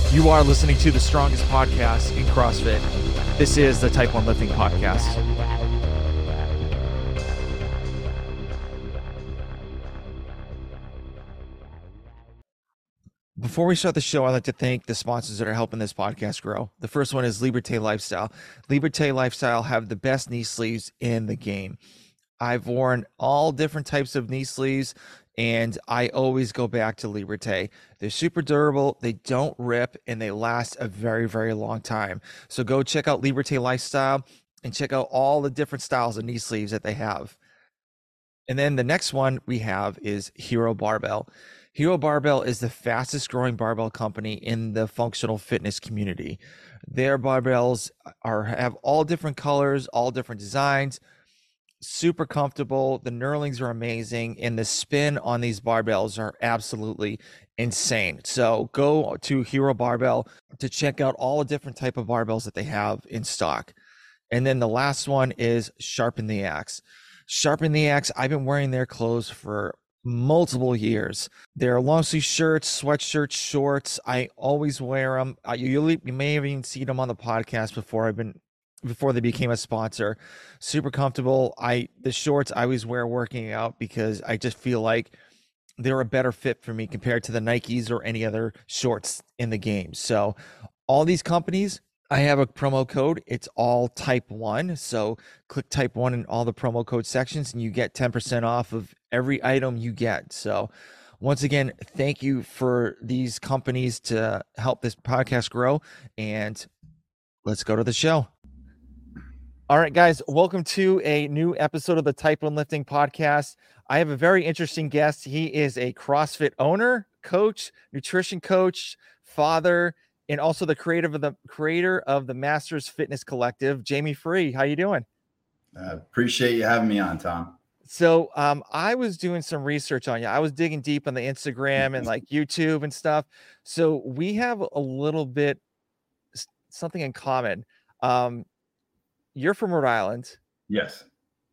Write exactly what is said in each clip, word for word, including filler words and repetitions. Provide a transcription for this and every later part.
You are listening to the strongest podcast in CrossFit. This is the Type one Lifting Podcast. Before we start the show, I'd like to thank the sponsors that are helping this podcast grow. The first one is Liberté Lifestyle. Liberté Lifestyle have the best knee sleeves in the game. I've worn all different types of knee sleeves, and I always go back to Liberté. They're super durable, they don't rip, and they last a very, very long time. So go check out Liberté Lifestyle and check out all the different styles of knee sleeves that they have. And then the next one we have is Hero Barbell. Hero Barbell is the fastest growing barbell company in the functional fitness community. Their barbells are have all different colors, all different designs, super comfortable. The knurlings are amazing, and the spin on these barbells are absolutely insane. So go to Hero Barbell to check out all the different type of barbells that they have in stock. And then the last one is Sharpen the Axe. Sharpen the Axe, I've been wearing their clothes for multiple years. They're long sleeve shirts, sweatshirts, shorts. I always wear them. Uh, you, you may have even seen them on the podcast before I've been before they became a sponsor. Super comfortable. I the shorts I always wear working out because I just feel like they're a better fit for me compared to the Nikes or any other shorts in the game. So all these companies, I have a promo code. It's all type one. So click type one in all the promo code sections and you get ten percent off of every item you get. So once again, thank you for these companies to help this podcast grow. And let's go to the show. All right, guys, welcome to a new episode of the Type one Lifting Podcast. I have a very interesting guest. He is a CrossFit owner, coach, nutrition coach, father, and also the creator of the creator of the Masters Fitness Collective, Jamie Free. How you doing? I appreciate you having me on, Tom. So um, I was doing some research on you. I was digging deep on the Instagram and like YouTube and stuff. So we have a little bit something in common. Um, you're from Rhode Island. Yes.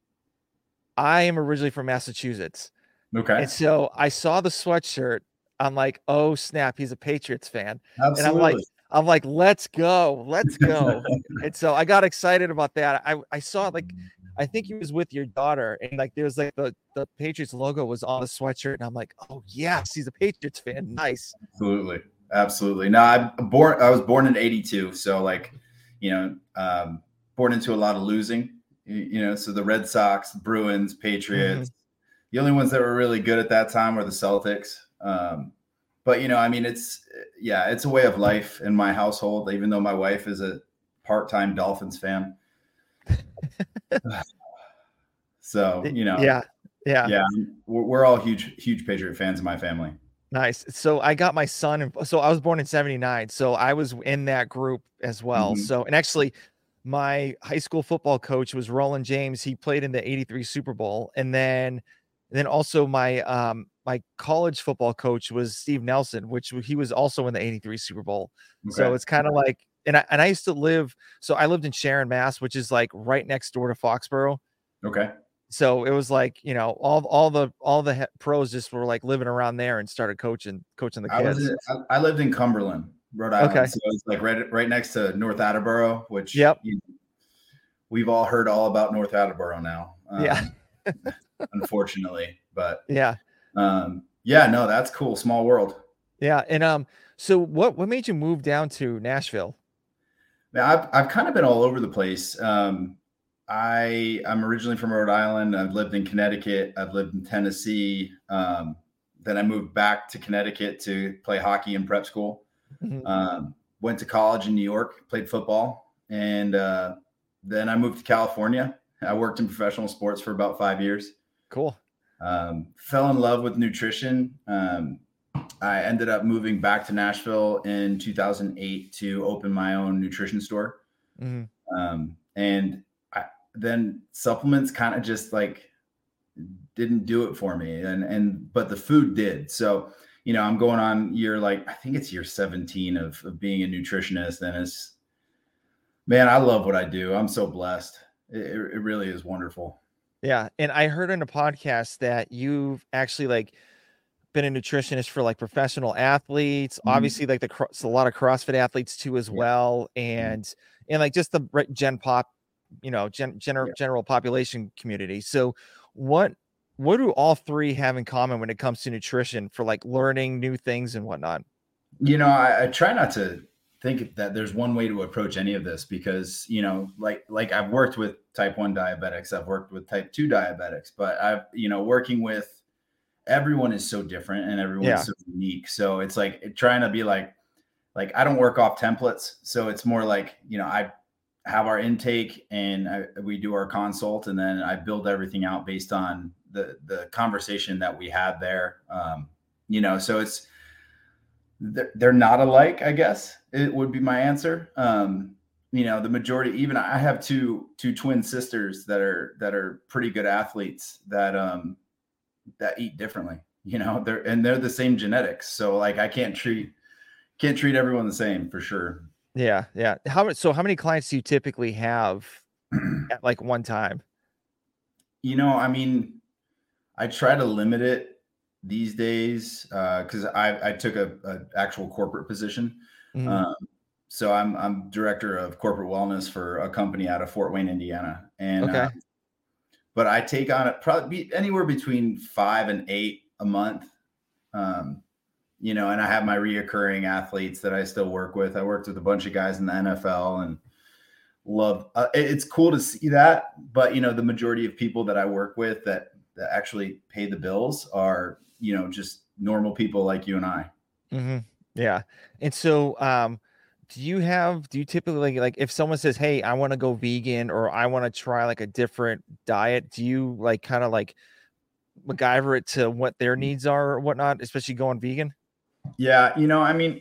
I am originally from Massachusetts. Okay. And so I saw the sweatshirt. I'm like, oh snap, he's a Patriots fan. Absolutely. And I'm like, I'm like, let's go, let's go. And so I got excited about that. I, I saw like, I think he was with your daughter, and like there was like the, the Patriots logo was on the sweatshirt, and I'm like, oh yes, he's a Patriots fan. Nice. Absolutely. Absolutely. No, I born I was born in eighty-two. So like, you know, um, born into a lot of losing, you, you know, so the Red Sox, Bruins, Patriots, mm-hmm. the only ones that were really good at that time were the Celtics. Um, but you know, I mean, it's, yeah, it's a way of life in my household, even though my wife is a part-time Dolphins fan. So, you know, yeah, yeah, yeah, we're, we're all huge, huge Patriot fans in my family. Nice. So I got my son. So I was born in seventy-nine. So I was in that group as well. Mm-hmm. So, and actually my high school football coach was Roland James. He played in the eighty-three Super Bowl. And then, then also my, um, my college football coach was Steve Nelson, which he was also in the eighty-three Super Bowl. Okay. So it's kind of like, and I, and I used to live, so I lived in Sharon, Mass, which is like right next door to Foxborough. Okay. So it was like, you know, all, all the, all the he- pros just were like living around there and started coaching, coaching the kids. I, was in, I, I lived in Cumberland, Rhode Island. Okay. So it's like right, right next to North Attleboro, which yep. you, we've all heard all about North Attleboro now. Um, yeah. unfortunately, but yeah. Um, yeah, no, that's cool. Small world. Yeah. And, um, so what, what made you move down to Nashville? I've, I've kind of been all over the place. Um, I I'm originally from Rhode Island. I've lived in Connecticut. I've lived in Tennessee. Um, then I moved back to Connecticut to play hockey in prep school. Mm-hmm. Um, went to college in New York, played football. And uh, then I moved to California. I worked in professional sports for about five years. Cool. Um, fell in love with nutrition. Um, I ended up moving back to Nashville in two thousand eight to open my own nutrition store. Mm-hmm. Um, and I, then supplements kind of just like didn't do it for me. And, and, but the food did. So, you know, I'm going on year, like, I think it's year seventeen of, of being a nutritionist. And it's, man, I love what I do. I'm so blessed. It, it really is wonderful. Yeah. And I heard in a podcast that you've actually like been a nutritionist for like professional athletes, Mhm. obviously like the cro- a lot of CrossFit athletes too as Yeah. well, Mhm. and and like just the re- gen pop, you know, gen general Yeah. general population community. So what what do all three have in common when it comes to nutrition for like learning new things and whatnot? You know, I, I try not to think that there's one way to approach any of this because, you know, like like I've worked with type one diabetics, I've worked with type two diabetics, but I've, you know, working with everyone is so different and everyone's Yeah. so unique. So it's like it- trying to be like like I don't work off templates. So it's more like, you know, I have our intake and I, we do our consult and then I build everything out based on the the conversation that we had there. Um, you know, so it's they're, they're not alike, I guess it would be my answer. Um, you know, the majority, even I have two two twin sisters that are that are pretty good athletes that um that eat differently. You know, they're and they're the same genetics. So like I can't treat can't treat everyone the same for sure. Yeah, yeah. How many so how many clients do you typically have at like one time? You know, I mean, I try to limit it these days because I, I took a, a actual corporate position. Mhm. Um, so I'm I'm director of corporate wellness for a company out of Fort Wayne, Indiana, and uh, Okay. but I take on it probably be anywhere between five and eight a month. Um, you know, and I have my reoccurring athletes that I still work with. I worked with a bunch of guys in the N F L and love. Uh, it- it's cool to see that, but you know, the majority of people that I work with that that actually pay the bills are you know just normal people like you and I. Mhm. Yeah. And so, um, do you have do you typically like if someone says, "Hey, I wanna go vegan," or "I wanna try like a different diet," do you like kinda like MacGyver it to what their needs are or whatnot, especially going vegan? Yeah, you know, I mean,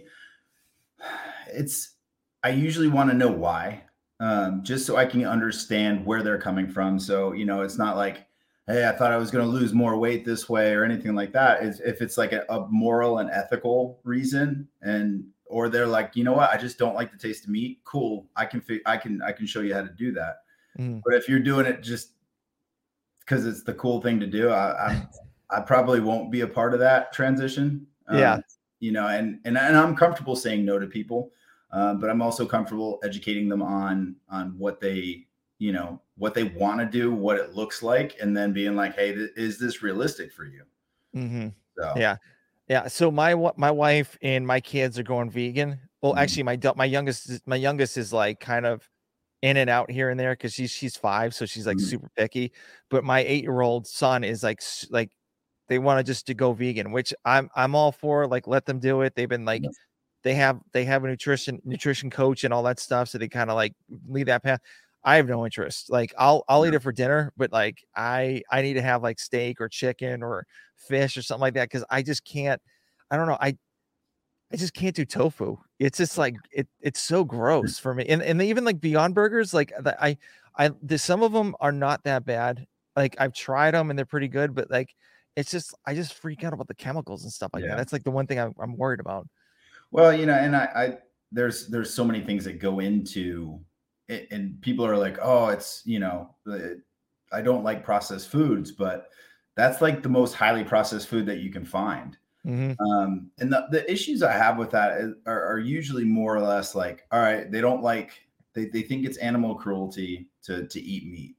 it's I usually want to know why, um, just so I can understand where they're coming from. So, you know, it's not like, hey, I thought I was going to lose more weight this way or anything like that. Is if it's like a, a moral and ethical reason, and or they're like, you know what, I just don't like the taste of meat. Cool, I can fi- I can I can show you how to do that. Mhm. But if you're doing it just because it's the cool thing to do, I, I'm I probably won't be a part of that transition. Um, Yeah. you know, and and and I'm comfortable saying no to people, um, but I'm also comfortable educating them on on what they you know what they want to do, what it looks like, and then being like, hey, th- is this realistic for you? Mhm. So, Yeah. Yeah, so my wi my wife and my kids are going vegan. Well, mm, actually, my da my youngest is my youngest is, like, kind of in and out here and there because she's she's five, so she's, like, mm, super picky, but my eight-year-old son is, like, s like, they wanna just to go vegan, which I'm I'm all for, like, let them do it. They've been, like yes, they have they have a nutrition nutrition coach and all that stuff, so they kinda, like, lead that path. I have no interest. Like, I'll I'll eat yeah, it for dinner, but, like, I I need to have, like, steak or chicken or fish or something like that because I just can't I don't know, I I just can't do tofu. It's just like it it's so gross for me. And and even like Beyond Burgers, like the I I the some of them are not that bad. Like I've tried them and they're pretty good, but like it's just I just freak out about the chemicals and stuff like that. yeah. That's like the one thing I'm I'm worried about. Well, you know, and I, I there's there's so many things that go into it, and people are like, oh, it's you know, the- I don't like processed foods, but that's like the most highly processed food that you can find. Mhm. Um, and the, the issues I have with that is, are, are usually more or less like, all right, they don't like they, they think it's animal cruelty to to eat meat,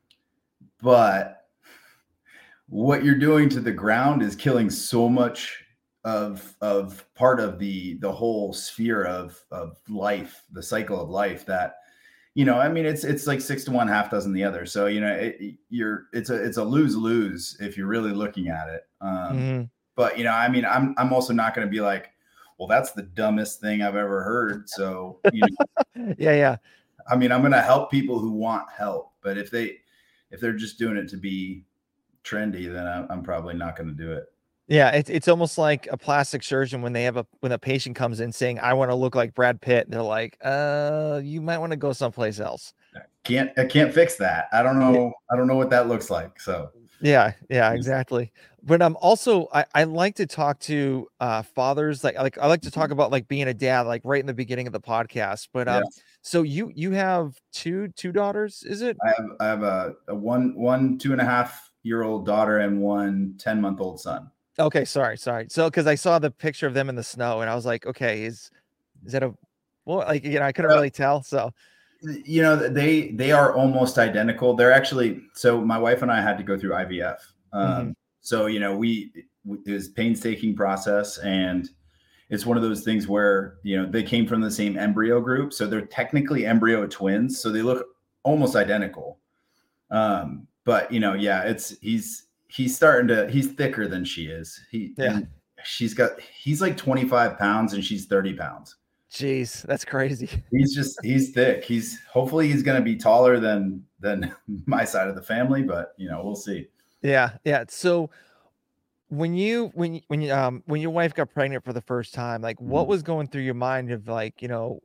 but what you're doing to the ground is killing so much of of part of the the whole sphere of of life, the cycle of life that you know, I mean, it's it's like six to one, half dozen the other. So you know, it, you're it's a it's a lose lose if you're really looking at it. Um, Mhm. but you know, I mean, I'm I'm also not going to be like, well, that's the dumbest thing I've ever heard. So you know, Yeah, yeah. I mean, I'm going to help people who want help, but if they if they're just doing it to be trendy, then I, I'm probably not going to do it. Yeah, it's it's almost like a plastic surgeon when they have a when a patient comes in saying, "I wanna look like Brad Pitt." They're like, "Uh, you might wanna go someplace else." Can't I can't fix that. I don't Yeah. know. I don't know what that looks like. So Yeah, yeah, exactly. But, um, also, I I like to talk to, uh, fathers, like I like I like to talk about, like, being a dad, like, right in the beginning of the podcast, but, yeah, um, so you you have two two daughters, is it? I have I have a, a one one two and a half year old daughter and one ten month old son. Okay, sorry, sorry. So, because I saw the picture of them in the snow, and I was like, okay, is is that a well? Like, you know, I couldn't Uh, really tell. So, you know, they they are almost identical. They're actually so my wife and I had to go through I V F. mhm. Um, so you know, we it was a painstaking process, and it's one of those things where you know they came from the same embryo group, so they're technically embryo twins, so they look almost identical. Um, but you know, yeah, it's he's he's starting to he's thicker than she is. He Yeah. and she's got he's like twenty-five pounds and she's thirty pounds. Jeez, that's crazy. He's just he's thick. He's hopefully he's gonna be taller than than my side of the family, but you know, we'll see. Yeah, yeah. So when you when you when you um when your wife got pregnant for the first time, like what Mhm. was going through your mind of like, you know,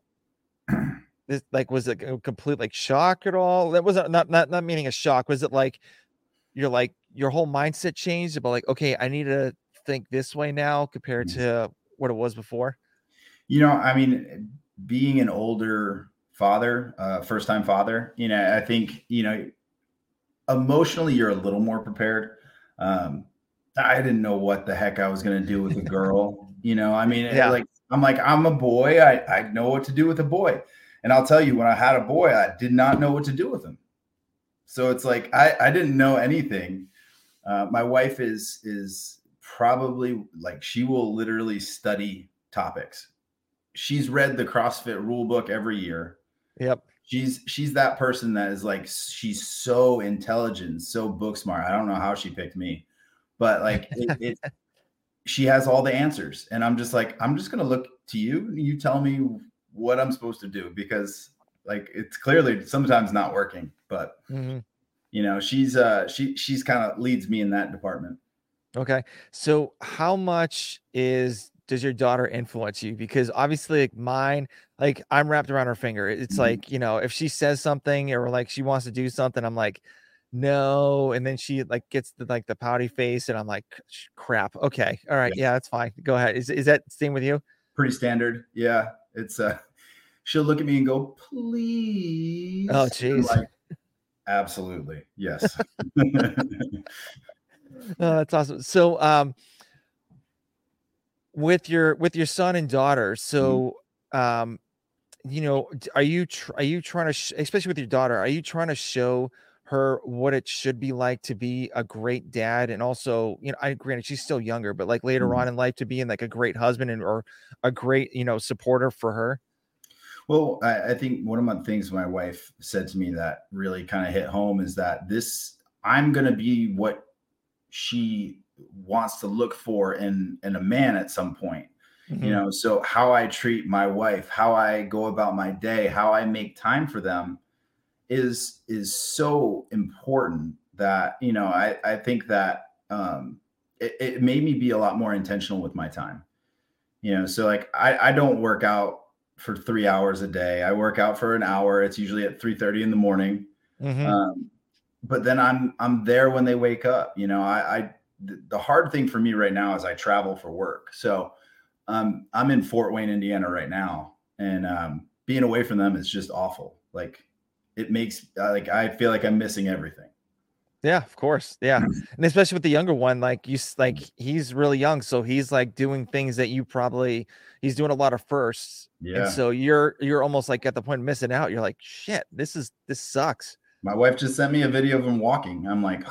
this like was it a complete like shock at all? That wasn't not not not meaning a shock. Was it like you're like your whole mindset changed about like, okay, I need to think this way now compared to what it was before? You know, I mean, being an older father, uh, first time father, you know, I think, you know, emotionally you're a little more prepared. Um, I didn't know what the heck I was going to do with a girl. You know, I mean, it, Yeah. like I'm like I'm a boy. I I know what to do with a boy, and I'll tell you, when I had a boy, I did not know what to do with him. So it's like I I didn't know anything. Uh, my wife is is probably like she will literally study topics. She's read the CrossFit rule book every year. Yep. She's she's that person that is like she's so intelligent, so book smart. I don't know how she picked me, but like it, it she has all the answers, and I'm just like I'm just gonna look to you, and you tell me what I'm supposed to do because like it's clearly sometimes not working. But Mhm. you know she's uh she she's kind of leads me in that department. Okay. So how much is does your daughter influence you? Because obviously like mine, like I'm wrapped around her finger. It's Mhm. like, you know, if she says something or like she wants to do something, I'm like, no. And then she like gets the like the pouty face and I'm like, "Sh- crap. Okay. All right. Yeah, Yeah, that's fine. Go ahead. Is is that same with you? pretty standard. Yeah, it's uh she'll look at me and go, Oh, please. I'm geez. like, absolutely. Yes. Oh, that's awesome. So um with your with your son and daughter, Mhm. so um you know, d are you tr are you trying to sh especially with your daughter, are you trying to show her what it should be like to be a great dad? And also, you know, I granted she's still younger, but, like, later Mhm. on in life to being, like, a great husband and or a great, you know, supporter for her? Well, I, I think one of my things my wife said to me that really kind of hit home is that this I'm gonna be what she wants to look for in in a man at some point. You Mhm. know, so how I treat my wife, how I go about my day, how I make time for them is is so important that you know I I think that um, it, it made me be a lot more intentional with my time. You know, so like I I don't work out for three hours a day. I work out for an hour. It's usually at three thirty in the morning. Mhm. Um, but then I'm I'm there when they wake up. You know, I, I the, the hard thing for me right now is I travel for work. So um, I'm in Fort Wayne, Indiana right now, and um, being away from them is just awful. Like it makes uh, like I feel like I'm missing everything. Yeah, of course, yeah, and especially with the younger one, like, you s like, he's really young, so he's, like, doing things that you probably he's doing a lot of firsts, and Yeah. so you're you're almost, like, at the point of missing out. You're like, "Shit, this is this sucks." My wife just sent me a video of him walking. I'm like,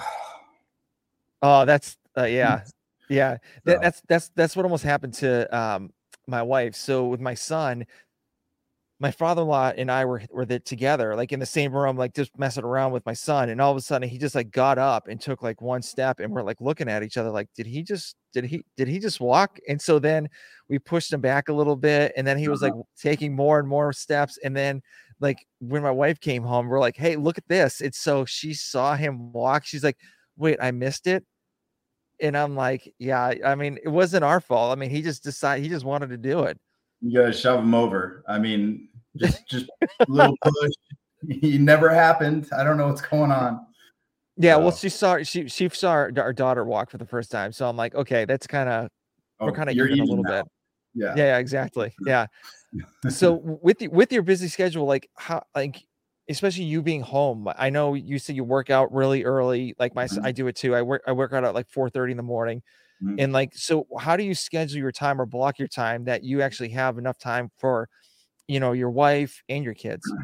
Oh, that's uh, yeah. Yeah. That so that's that's that's what almost happened to, um, my wife. So with my son, my father-in-law and I were were there together, like, in the same room, like, just messing around with my son, and all of a sudden, he just, like, got up and took, like, one step, and we're, like, looking at each other like, "Did he just did he did he just walk?" And so then we pushed him back a little bit, and then he was, like, uh-huh. w taking more and more steps, and then, like, when my wife came home, we're like, "Hey, look at this." And so she saw him walk, she's like, "Wait, I missed it?" And I'm like, "Yeah, I mean, it wasn't our fault. I mean, he just decided he just wanted to do it." You gotta shove him over. I mean, just just a little push. It never happened. I don't know what's going on. Yeah, well, So, she saw she she saw our our daughter walk for the first time, so I'm like, "Okay, that's kinda we're oh, kinda you're even a even little now. bit." Yeah. Yeah, yeah, exactly, yeah. So, w with y with your busy schedule, like, how like, especially you being home, I know you said you work out really early, like my s I Mhm. do it too. I work I work out at, like, four thirty in the morning. Mhm. And like, so how do you schedule your time or block your time that you actually have enough time for, you know, your wife and your kids?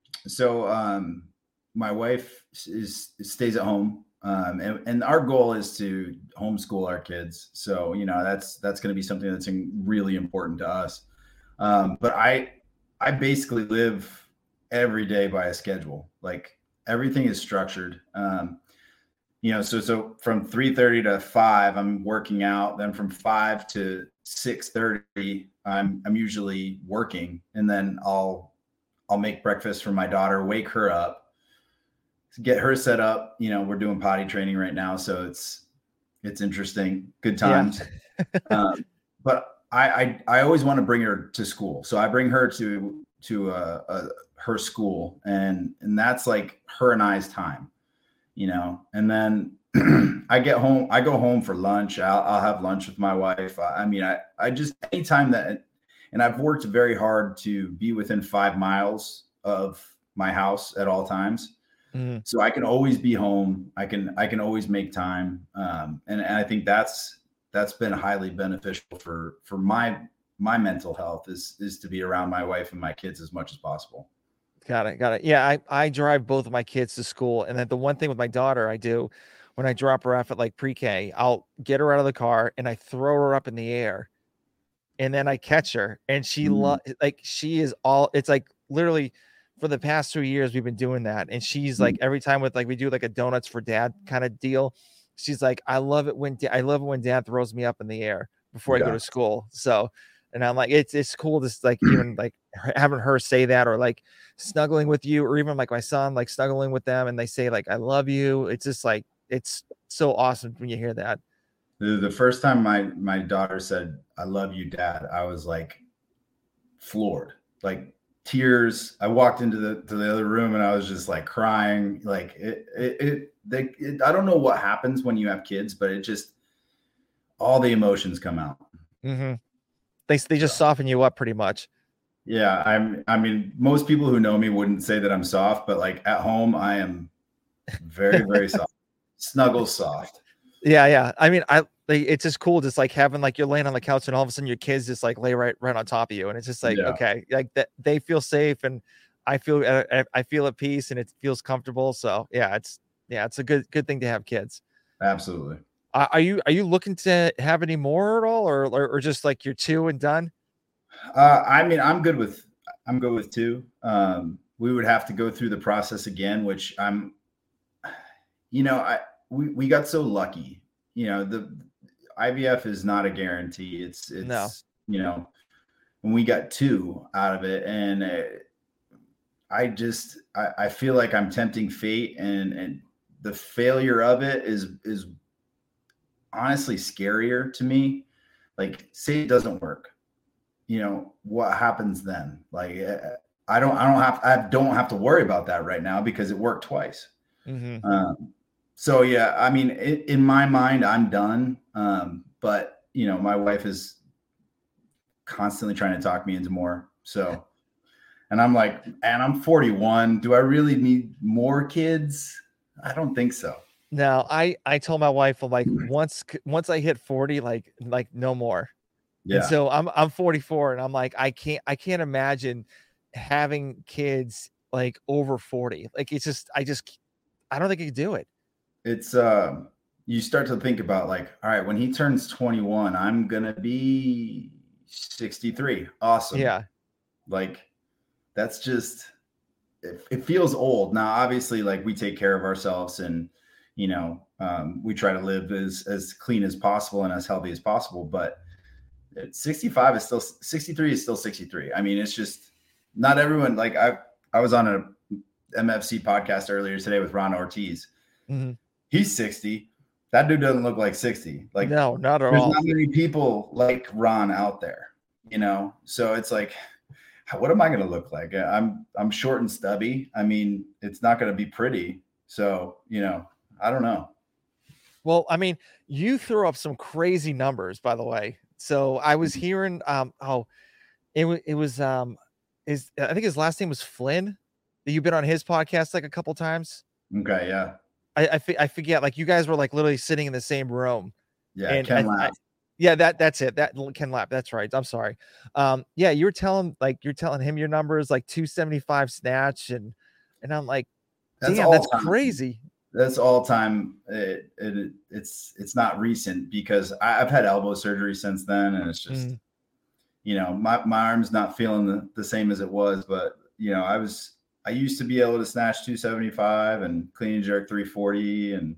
So, um, my wife is stays at home, um, and, and our goal is to homeschool our kids. So, you know, that's that's going to be something that's in- really important to us. Um, but I I basically live every day by a schedule. Like everything is structured. Um, you know, so so from three thirty to five, I'm working out. Then from five to six thirty, I'm I'm usually working, and then I'll I'll make breakfast for my daughter, wake her up, get her set up. You know, we're doing potty training right now, so it's it's interesting, good Yeah. times. um, but I, I I always want to bring her to school, so I bring her to to uh, uh, her school, and and that's like her and I's time, you know. And then I get home, I go home for lunch. I'll, I'll have lunch with my wife. I, I mean, I I just anytime that, and I've worked very hard to be within five miles of my house at all times. Mhm. So I can always be home. I can I can always make time, um, and, and I think that's that's been highly beneficial for for my my mental health is is to be around my wife and my kids as much as possible. Got it. Got it. Yeah. I, I drive both of my kids to school. And then the one thing with my daughter, I do when I drop her off at like pre-K, I'll get her out of the car and I throw her up in the air and then I catch her and she lo- Mm, like she is all it's like literally for the past two years we've been doing that. And she's like mm, every time with like we do like a donuts for dad kind of deal. She's like, I love it when da- I love it when dad throws me up in the air before I go yeah. to school. So and I'm like, it's it's cool to like even like her- having her say that or like snuggling with you, or even like my son like snuggling with them and they say like I love you. It's just like it's so awesome when you hear that. The, the first time my my daughter said, "I love you, Dad," I was like floored, like tears. I walked into the to the other room and I was just like crying. Like it it, it, they, it I don't know what happens when you have kids, but it just all the emotions come out. Mm-hmm. They they just So soften you up pretty much. yeah, I'm I mean, most people who know me wouldn't say that I'm soft, but like at home, I am very, very soft. Snuggle soft. Yeah, yeah. I mean, I like it's just cool just like having like you're laying on the couch and all of a sudden your kids just like lay right right on top of you and it's just like Yeah, okay, like that they feel safe and I feel uh, uh, I feel at peace and it feels comfortable. So yeah, it's yeah, it's a good good thing to have kids. absolutely. Uh, are you are you looking to have any more at all, or or, or just like you're two and done? Uh, I mean, I'm good with I'm good with two. Um, we would have to go through the process again, which I'm, you know, I we we got so lucky. You know, the I V F is not a guarantee. It's No. it's you know, and we got two out of it, and uh, I just I, I feel like I'm tempting fate, and and the failure of it is is honestly scarier to me. Like, say it doesn't work, you know, what happens then? Like, uh, I don't, I don't have, I don't have to worry about that right now because it worked twice. Mm-hmm. Um, so yeah, I mean, it, in my mind, I'm done. Um, but you know, my wife is constantly trying to talk me into more. So, and I'm like, and I'm forty-one. Do I really need more kids? I don't think so. No, I I told my wife I'm like once c- once I hit forty, like like no more. And Yeah, so I'm I'm forty-four and I'm like I can't I can't imagine having kids like over forty. Like it's just I just I don't think I could do it. it's um, you start to think about like, all right, when he turns twenty-one, I'm gonna be sixty-three. Awesome. Yeah. Like that's just it, it feels old. Now, obviously, like we take care of ourselves and you know, um, we try to live as as clean as possible and as healthy as possible. But sixty-five is still sixty-three is still sixty-three. I mean, it's just not everyone. Like I I was on a M F C podcast earlier today with Ron Ortiz. Mhm. He's sixty. That dude doesn't look like sixty. Like No, not at there's all. not many people like Ron out there, you know? So it's like, what am I going to look like? I'm, I'm short and stubby. I mean, it's not going to be pretty. So, you know, I don't know. Well, I mean, you threw up some crazy numbers, by the way. So I was hearing, um, oh, it was, it was, um, his, I think his last name was Flynn. That you've been on his podcast like a couple times. Okay. Yeah. I, I, I forget. Like you guys were like literally sitting in the same room, Yeah, And Ken I, I, Lap. yeah, that that's it. That Ken Lap. That's right. I'm sorry. Um, yeah, you were telling like you're telling him your numbers like two seventy-five snatch, and and I'm like, That's damn, all that's time. crazy. That's all time. It, it it's it's not recent because I, I've had elbow surgery since then, and it's just, mm. you know, my my arm's not feeling the, the same as it was. But you know, I was I used to be able to snatch two seventy-five and clean and jerk three forty, and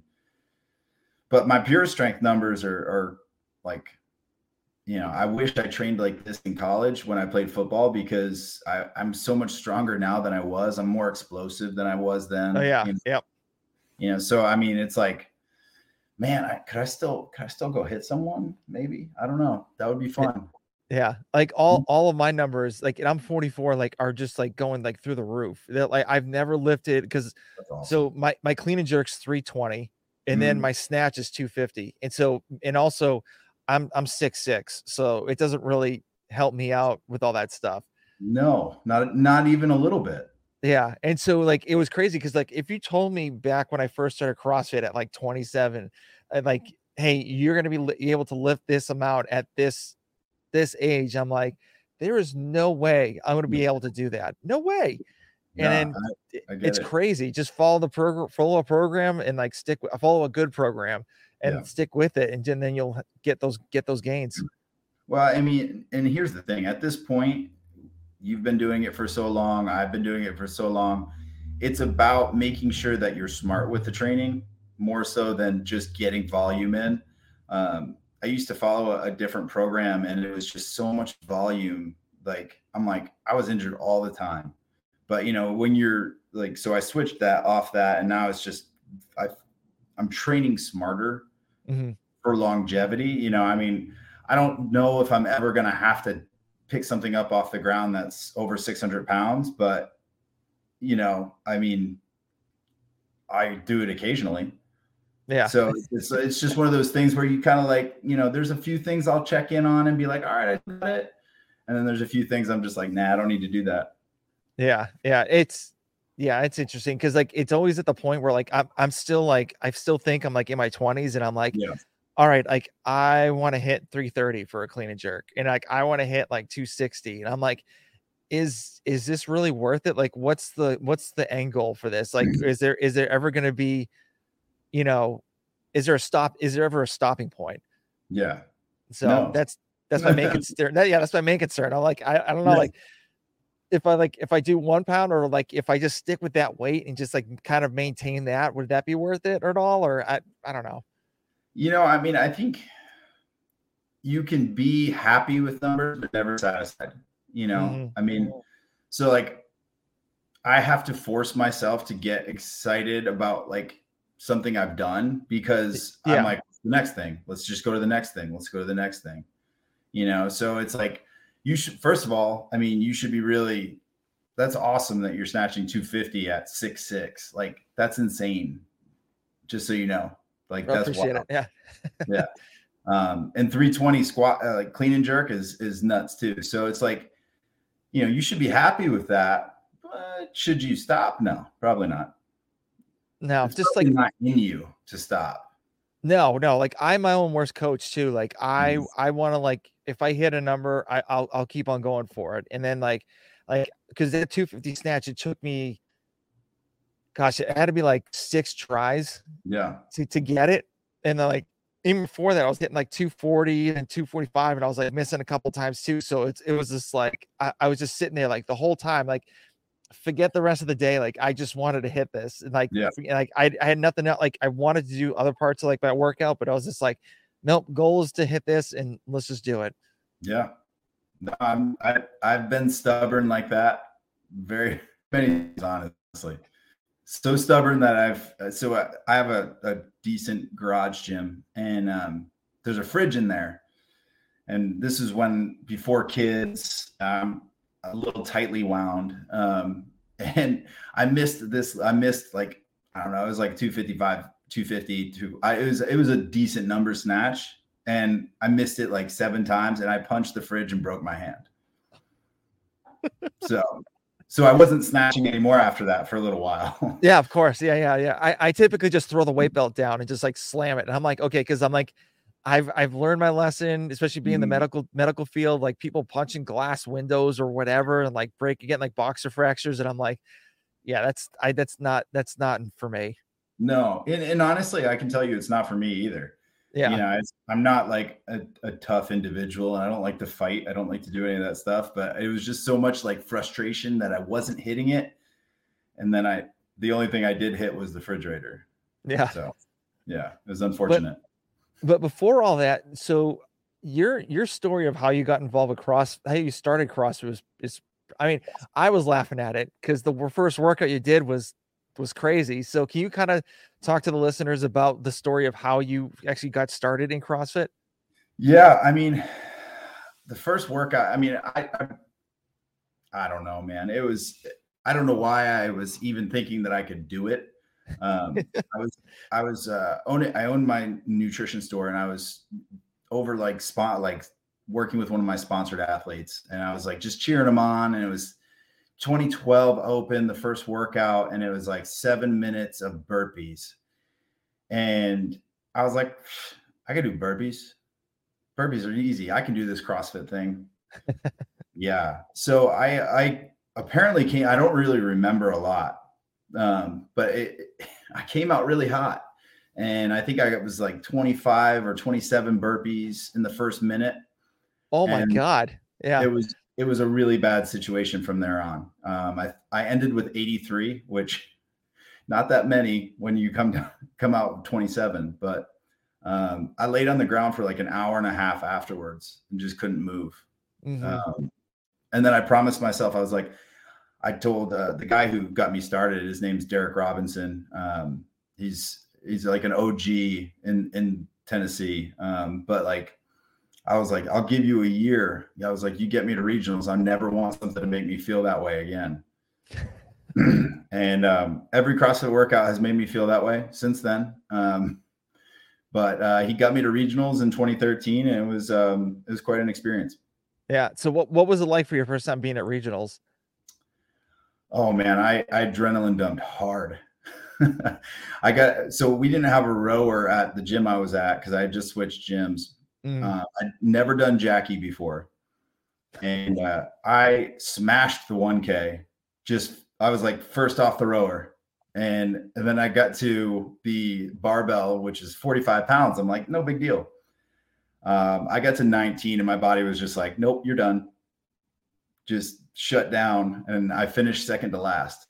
but my pure strength numbers are are like, you know, I wish I trained like this in college when I played football, because I, I'm so much stronger now than I was. I'm more explosive than I was then. Oh yeah, you know? yep. You know, so I mean, it's like, man, I, could I still could I still go hit someone? Maybe, I don't know. That would be fun. Yeah, like all all of my numbers, like, and I'm forty-four, like, are just like going like through the roof. That like I've never lifted because awesome. So my my clean and jerk's three twenty, and mm-hmm. then my snatch is two fifty, and so and also I'm I'm six six, so it doesn't really help me out with all that stuff. No, not not even a little bit. Yeah, and so like it was crazy because like if you told me back when I first started CrossFit at like twenty-seven, and like, hey, you're gonna be li- able to lift this amount at this this age, I'm like, there is no way I'm gonna be able to do that. No way. And no, then I, I it's it. crazy. Just follow the program, follow a program, and like stick. Follow a good program and yeah. stick with it, and then you'll get those get those gains. Well, I mean, and here's the thing: at this point, you've been doing it for so long. I've been doing it for so long. It's about making sure that you're smart with the training more so than just getting volume in. Um, I used to follow a, a different program, and it was just so much volume. Like, I'm like, I was injured all the time. But, you know, when you're like, so I switched that off that, and now it's just, I, I'm training smarter mm-hmm. for longevity. You know, I mean, I don't know if I'm ever going to have to pick something up off the ground that's over six hundred pounds, but, you know, I mean, I do it occasionally. Yeah. So it's it's just one of those things where you kind of like, you know, there's a few things I'll check in on and be like, all right, I got it. And then there's a few things I'm just like, nah, I don't need to do that. Yeah. Yeah. It's, yeah, it's interesting. Cause like, it's always at the point where like, I'm, I'm still like, I still think I'm like in my twenties, and I'm like, yeah. all right, like I want to hit three thirty for a clean and jerk. And like, I want to hit like two sixty. And I'm like, is, is this really worth it? Like, what's the, what's the end goal for this? Like, is there, is there ever going to be, you know, is there a stop? Is there ever a stopping point? Yeah. So no. that's, that's my main concern. That, yeah, that's my main concern. I'm like, I, I don't know, yeah. like if I like, if I do one pound, or like, if I just stick with that weight and just like kind of maintain that, would that be worth it at all? Or I, I don't know. You know, I mean, I think you can be happy with numbers, but never satisfied, you know, mm-hmm. I mean, so like I have to force myself to get excited about like something I've done, because yeah. I'm like, the next thing, let's just go to the next thing. Let's go to the next thing, you know? So it's like, you should, first of all, I mean, you should be really, that's awesome that you're snatching two fifty at six, six, like that's insane. Just so you know, like I that's appreciate wild. It. Yeah. yeah. Um, and three twenty squat, uh, like clean and jerk is, is nuts too. So it's like, you know, you should be happy with that, but should you stop? No, probably not. No, it's just like not in you to stop. No, no, like I'm my own worst coach too. Like I, mm. I want to like, if I hit a number, I, I'll, I'll keep on going for it. And then like, like, cause that two fifty snatch, it took me, gosh, it had to be like six tries. Yeah. To, to get it. And then like, even before that, I was hitting like two forty and two forty-five, and I was like missing a couple times too. So it's, it was just like, I, I was just sitting there like the whole time, like, forget the rest of the day. Like I just wanted to hit this, and like, yeah. like I, I had nothing else. Like I wanted to do other parts of like my workout, but I was just like, nope, goal is to hit this, and let's just do it. Yeah. No, I'm, I, I've been stubborn like that very many times, honestly. So stubborn that I've, so I, I have a, a decent garage gym, and um, there's a fridge in there. And this is when, before kids, um, a little tightly wound. Um, and I missed this, I missed like, I don't know, it was like two fifty-five, two fifty, two, I, it was, it was a decent number snatch, and I missed it like seven times, and I punched the fridge and broke my hand. So, so I wasn't snatching anymore after that for a little while. Yeah, of course. Yeah. Yeah. Yeah. I, I typically just throw the weight belt down and just like slam it. And I'm like, okay. Cause I'm like, I've I've learned my lesson, especially being in the Mhm. medical medical field, like people punching glass windows or whatever and like break getting like boxer fractures. And I'm like, yeah, that's I that's not that's not for me. No, and and honestly, I can tell you it's not for me either. You Yeah. know, it's I'm not like a, a tough individual, and I don't like to fight. I don't like to do any of that stuff. But it was just so much like frustration that I wasn't hitting it, and then I the only thing I did hit was the refrigerator. Yeah. So yeah, it was But unfortunate. but before all that, so your your story of how you got involved with cross, how you started CrossFit was is I mean, I was laughing at it because the wor- first workout you did was was crazy. So can you kind of talk to the listeners about the story of how you actually got started in CrossFit? Yeah, I mean, the first workout. I mean, I, I I don't know, man. It was I don't know why I was even thinking that I could do it. Um, I was I was uh owning I owned my nutrition store, and I was over like spot like working with one of my sponsored athletes, and I was like just cheering them on, and it was twenty twelve open, the first workout, and it was like seven minutes of burpees. And I was like, I can do burpees. Burpees are easy. I can do this CrossFit thing. Yeah. So I I apparently came. I don't really remember a lot, um, but it, I came out really hot, and I think I was like twenty-five or twenty-seven burpees in the first minute, Oh my and God. it Yeah. was it was a really bad situation from there on. Um, I I ended with eighty-three, which not that many when you come down, come out twenty-seven, but um, I laid on the ground for like an hour and a half afterwards and just couldn't move. Hmm. Um, and then I promised myself, I was like, I told uh, the guy who got me started, his name's Derek Robinson. Um, he's he's like an O G in in Tennessee, um, but like I was like, I'll give you a year. I was like, you get me to regionals, I never want something to make me feel that way again. And um, every CrossFit workout has made me feel that way since then. Um, but uh, he got me to regionals in twenty thirteen, and it was um, it was quite an experience. Yeah. So what what was it like for your first time being at regionals? Oh man, I, I adrenaline dumped hard. I got so we didn't have a rower at the gym I was at because I had just switched gyms. Mm. Uh, I'd never done Jackie before, and uh, I smashed the one K. Just I was like first off the rower, and, and then I got to the barbell, which is forty-five pounds. I'm like, no big deal. Um, I got to nineteen, and my body was just like, nope, you're done. Just shut down, and I finished second to last.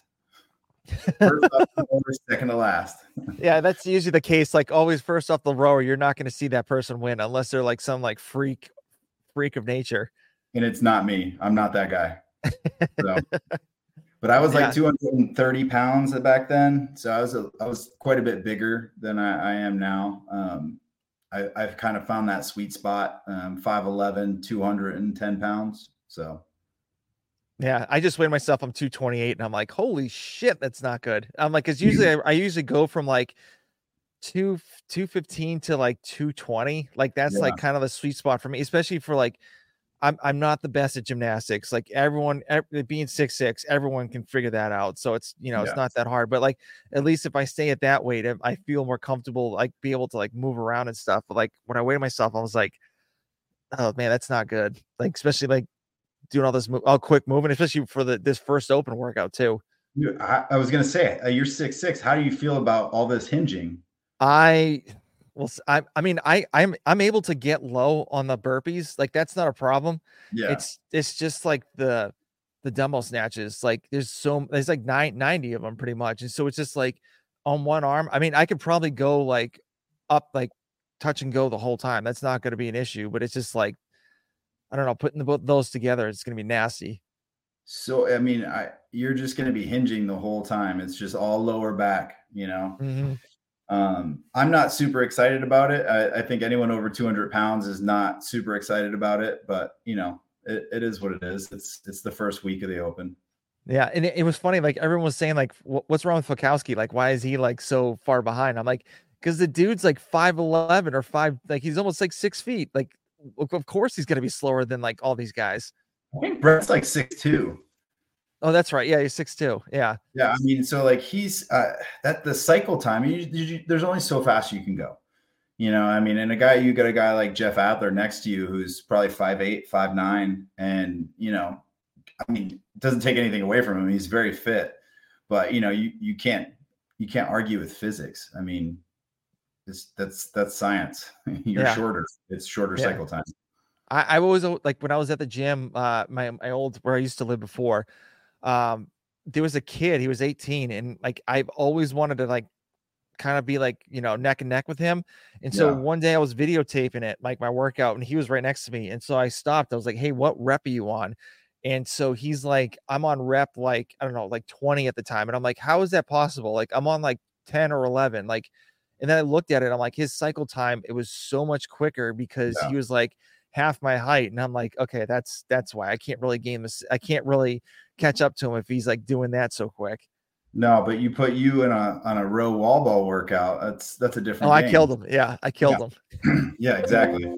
First off the rower, second to last. Yeah, that's usually the case. Like always, first off the rower, you're not going to see that person win unless they're like some like freak, freak of nature. And it's not me. I'm not that guy. So, but I was like Yeah. two hundred thirty pounds back then, so I was a, I was quite a bit bigger than I, I am now. Um, I, I've kind of found that sweet spot, um, five eleven, two hundred ten pounds. So Yeah, I just weighed myself. I'm two twenty-eight, and I'm like, holy shit, that's not good. I'm like, because usually I, I usually go from like two two fifteen to like two twenty. Like that's yeah, like kind of the sweet spot for me, especially for like I'm I'm not the best at gymnastics. Like everyone, ev- being six six, everyone can figure that out. So it's you know it's yeah. not that hard. But like at least if I stay at that weight, I I feel more comfortable, like be able to like move around and stuff. But like when I weighed myself, I was like, oh man, that's not good. Like especially like doing all this mo- all quick moving, especially for the this first open workout too. You- I, I was gonna say, uh, you're six six. How do you feel about all this hinging? I well, s- I I mean, I I'm I'm able to get low on the burpees. Like that's not a problem. Yeah, It's it's just like the the dumbbell snatches. Like there's so there's like nine ninety of them pretty much. And so it's just like on one arm. I mean, I could probably go like up like touch and go the whole time. That's not going to be an issue, but it's just like I don't know, putting the, both those together, it's going to be nasty. so I mean, I you're just gonna be hinging the whole time. It's just all lower back, you know. Hmm. Um, I'm not super excited about it. I, I think anyone over two hundred pounds is not super excited about it, but you know, it, it is what it is. It's it's the first week of the open. Yeah, and it, it was funny. Like everyone was saying, like, "Wh- what's wrong with Fikowski? Like, why is he like so far behind?" I'm like, because the dude's like five eleven or five, like he's almost like six feet. Like, of of course he's gonna be slower than like all these guys. I think Brett's like six two. Oh, that's right. Yeah, he's six two. Yeah, Yeah, I mean, so like he's uh, that the cycle time. You, you, there's only so fast you can go. You know, I mean, and a guy, you got a guy like Jeff Adler next to you who's probably five eight, five nine, and, you know, I mean, it doesn't take anything away from him. He's very fit, but, you know, you, you can't, you can't argue with physics. I mean, it's, that's, that's science. You're Yeah. shorter. It's shorter Yeah. cycle time. I, I was like, when I was at the gym, uh, my, my old, where I used to live before, um, there was a kid, he was eighteen, and like, I've always wanted to like, kind of be like, you know, neck and neck with him. And so Yeah. one day I was videotaping it, like my workout, and he was right next to me. And so I stopped. I was like, hey, what rep are you on? And so he's like, I'm on rep, like, I don't know, like twenty at the time. And I'm like, how is that possible? Like, I'm on like ten or eleven. Like, and then I looked at it, I'm like, his cycle time, it was so much quicker because Yeah. he was like half my height. And I'm like, okay, that's, that's why I can't really gain this. I can't really catch up to him if he's like doing that so quick. No, but you put you in a on a row wall ball workout. That's that's a different. Oh, game. I killed him. Yeah, I killed yeah. him. Yeah, exactly.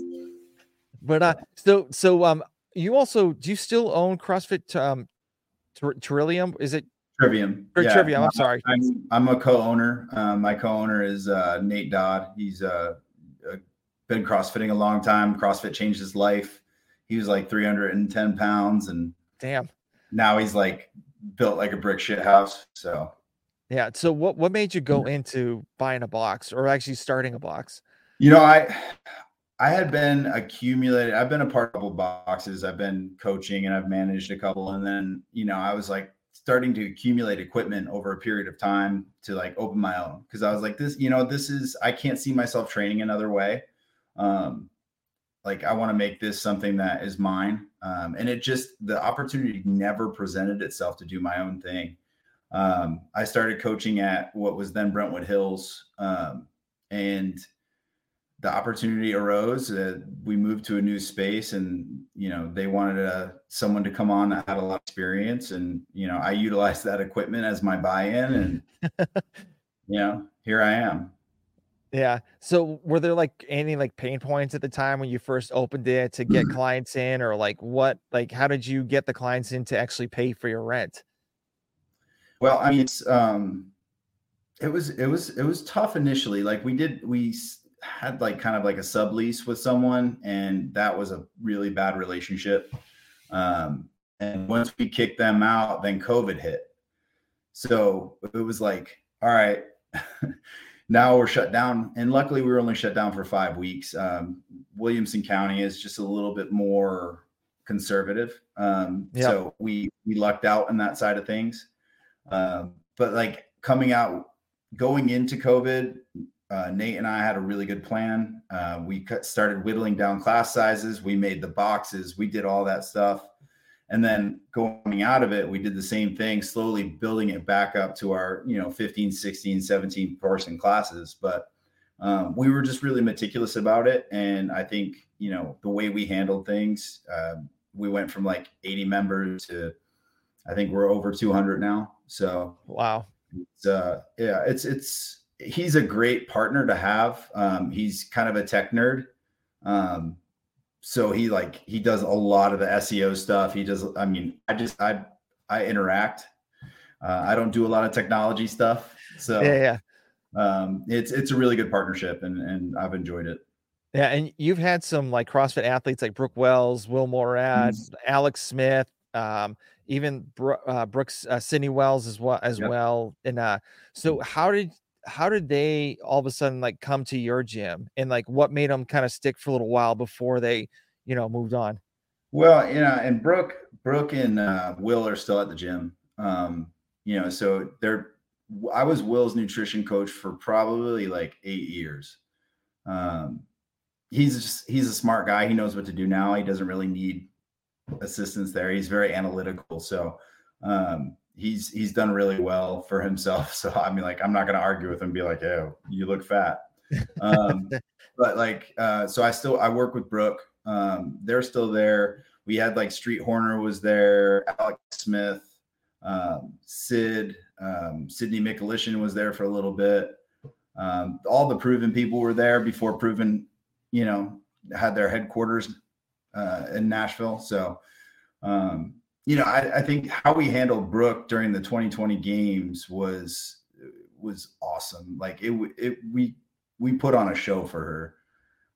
But uh, so so um, you also do you still own CrossFit um, Ter- Trillium? Is it Trivium? Or yeah, Trivium? I'm I'm, sorry. I'm, I'm a co-owner. Um, my co-owner is uh, Nate Dodd. He's uh, uh, been CrossFitting a long time. CrossFit changed his life. He was like three hundred ten pounds, and Damn. now he's like built like a brick shit house. So yeah. So what what made you go into buying a box or actually starting a box? You know, I I had been accumulated. I've been a part of a couple boxes. I've been coaching and I've managed a couple. And then, you know, I was like starting to accumulate equipment over a period of time to like open my own. Cause I was like, this, you know, this is, I can't see myself training another way. Um, like I want to make this something that is mine. Um, and it just, the opportunity never presented itself to do my own thing. Um, I started coaching at what was then Brentwood Hills. Um, and the opportunity arose. Uh, we moved to a new space, and you know they wanted uh, someone to come on that had a lot of experience, and you know I utilized that equipment as my buy-in, and you know here I am. Yeah. So were there like any like pain points at the time when you first opened it to get clients in, or like what, like how did you get the clients in to actually pay for your rent? Well, I mean, it's um, it was it was it was tough initially. Like we did we. had like kind of like a sublease with someone, and that was a really bad relationship. Um, and once we kicked them out, then COVID hit. So it was like, all right, now we're shut down. And luckily we were only shut down for five weeks. Um, Williamson County is just a little bit more conservative. Um, yep. So we, we lucked out on that side of things. Um, but like coming out, going into COVID, Uh, Nate and I had a really good plan. Uh, we cut, started whittling down class sizes. We made the boxes. We did all that stuff. And then going out of it, we did the same thing, slowly building it back up to our, you know, fifteen, sixteen, seventeen person classes. But um, we were just really meticulous about it. And I think, you know, the way we handled things, uh, we went from like eighty members to, I think we're over two hundred now. So, wow. It's, uh, yeah, it's, it's, he's a great partner to have. Um, he's kind of a tech nerd. Um, so he like, he does a lot of the S E O stuff. He does, I mean, I just, I, I interact. Uh, I don't do a lot of technology stuff. So yeah, yeah. Um, it's, it's a really good partnership, and, and I've enjoyed it. Yeah. And you've had some like CrossFit athletes like Brooke Wells, Will Morad, mm-hmm. Alex Smith, um, even Bro- uh, Brooks, uh, Sydney Wells as well, as yep. well. And, uh, so how did, how did they all of a sudden like come to your gym, and like what made them kind of stick for a little while before they, you know, moved on? Well, you know, and Brooke, Brooke and uh, Will are still at the gym. Um, you know, so they're, I was Will's nutrition coach for probably like eight years. Um, he's just, he's a smart guy. He knows what to do now. He doesn't really need assistance there. He's very analytical. So, um, he's he's done really well for himself. So I mean, like, I'm not going to argue with him and be like, oh, you look fat. Um, but like, uh, so I still, I work with Brooke. Um, they're still there. We had like Street Horner was there, Alex Smith, um, Sid, um, Sydney Mikulishin was there for a little bit. Um, all the Proven people were there before Proven, you know, had their headquarters uh, in Nashville. So, um, you know, I, I think how we handled Brooke during the twenty twenty games was was awesome. Like it, it we we put on a show for her.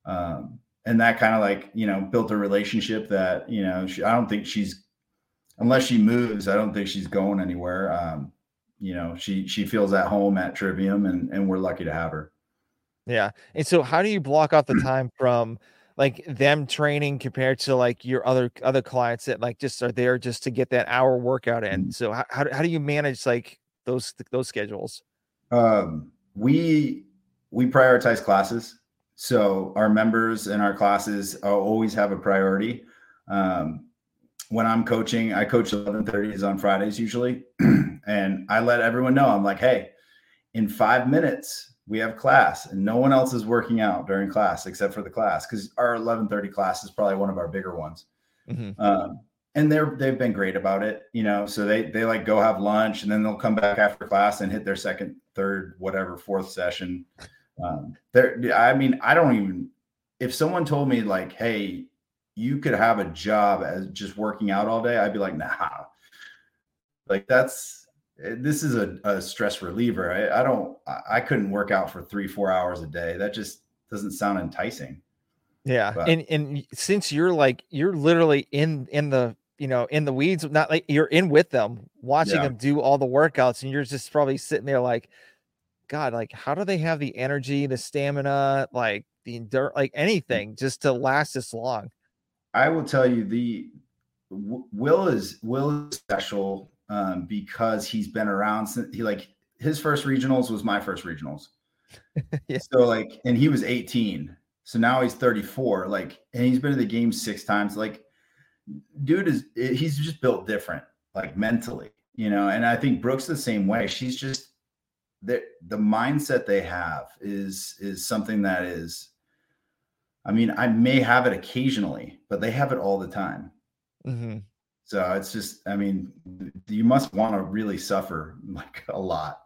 Um, and that kind of like, you know, built a relationship that, you know, she, I don't think she's, unless she moves, I don't think she's going anywhere. Um, you know, she, she feels at home at Trivium, and, and we're lucky to have her. Yeah. And so how do you block off the time from like them training compared to like your other other clients that like just are there just to get that hour workout in? So how how, do- how do you manage like those those schedules? Um, we, we prioritize classes. So our members and our classes always have a priority. Um, when I'm coaching, I coach eleven thirties on Fridays usually. And I let everyone know, I'm like, hey, in five minutes, we have class, and no one else is working out during class except for the class. Cause our eleven thirty class is probably one of our bigger ones. Mm-hmm. Um, and they're, they've been great about it, you know, so they, they like go have lunch, and then they'll come back after class and hit their second, third, whatever, fourth session. Um, there, I mean, I don't even, if someone told me like, hey, you could have a job as just working out all day, I'd be like, nah, like that's, this is a, a stress reliever. I, I don't, I couldn't work out for three, four hours a day. That just doesn't sound enticing. Yeah. But, And and since you're like you're literally in in the you know in the weeds, not like you're in with them, watching yeah. them do all the workouts, and you're just probably sitting there like, God, like how do they have the energy, the stamina, like the endurance, like anything just to last this long? I will tell you, the Will is Will is special um, because he's been around since he like his first regionals was my first regionals. Yeah. So like, and he was eighteen. So now he's thirty-four. Like, and he's been in the game six times. Like, dude is he's just built different, like mentally, you know. And I think Brooke's the same way. She's just the the mindset they have is is something that is. I mean, I may have it occasionally, but they have it all the time. Mm-hmm. So it's just, I mean, you must want to really suffer like a lot.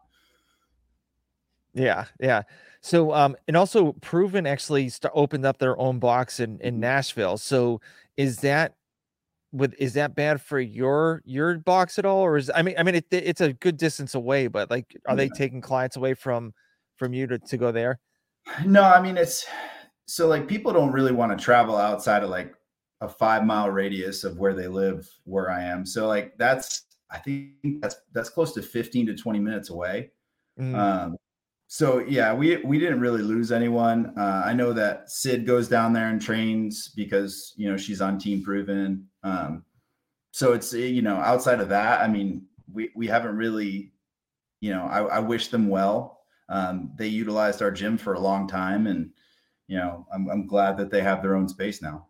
Yeah, yeah. So, um, and also Proven actually st- opened up their own box in in Nashville. So, is that with is that bad for your your box at all, or is I mean I mean it, it's a good distance away, but like, are they Yeah. taking clients away from from you to to go there? No, I mean, it's so like people don't really want to travel outside of like a five mile radius of where they live, where I am. So like that's, I think that's, that's close to fifteen to twenty minutes away. Mm, Um, so yeah, we, we didn't really lose anyone. Uh, I know that Sid goes down there and trains because, you know, she's on Team Proven. Um, so it's, you know, outside of that, I mean, we, we haven't really, you know, I, I wish them well. Um, they utilized our gym for a long time, and, you know, I'm, I'm glad that they have their own space now.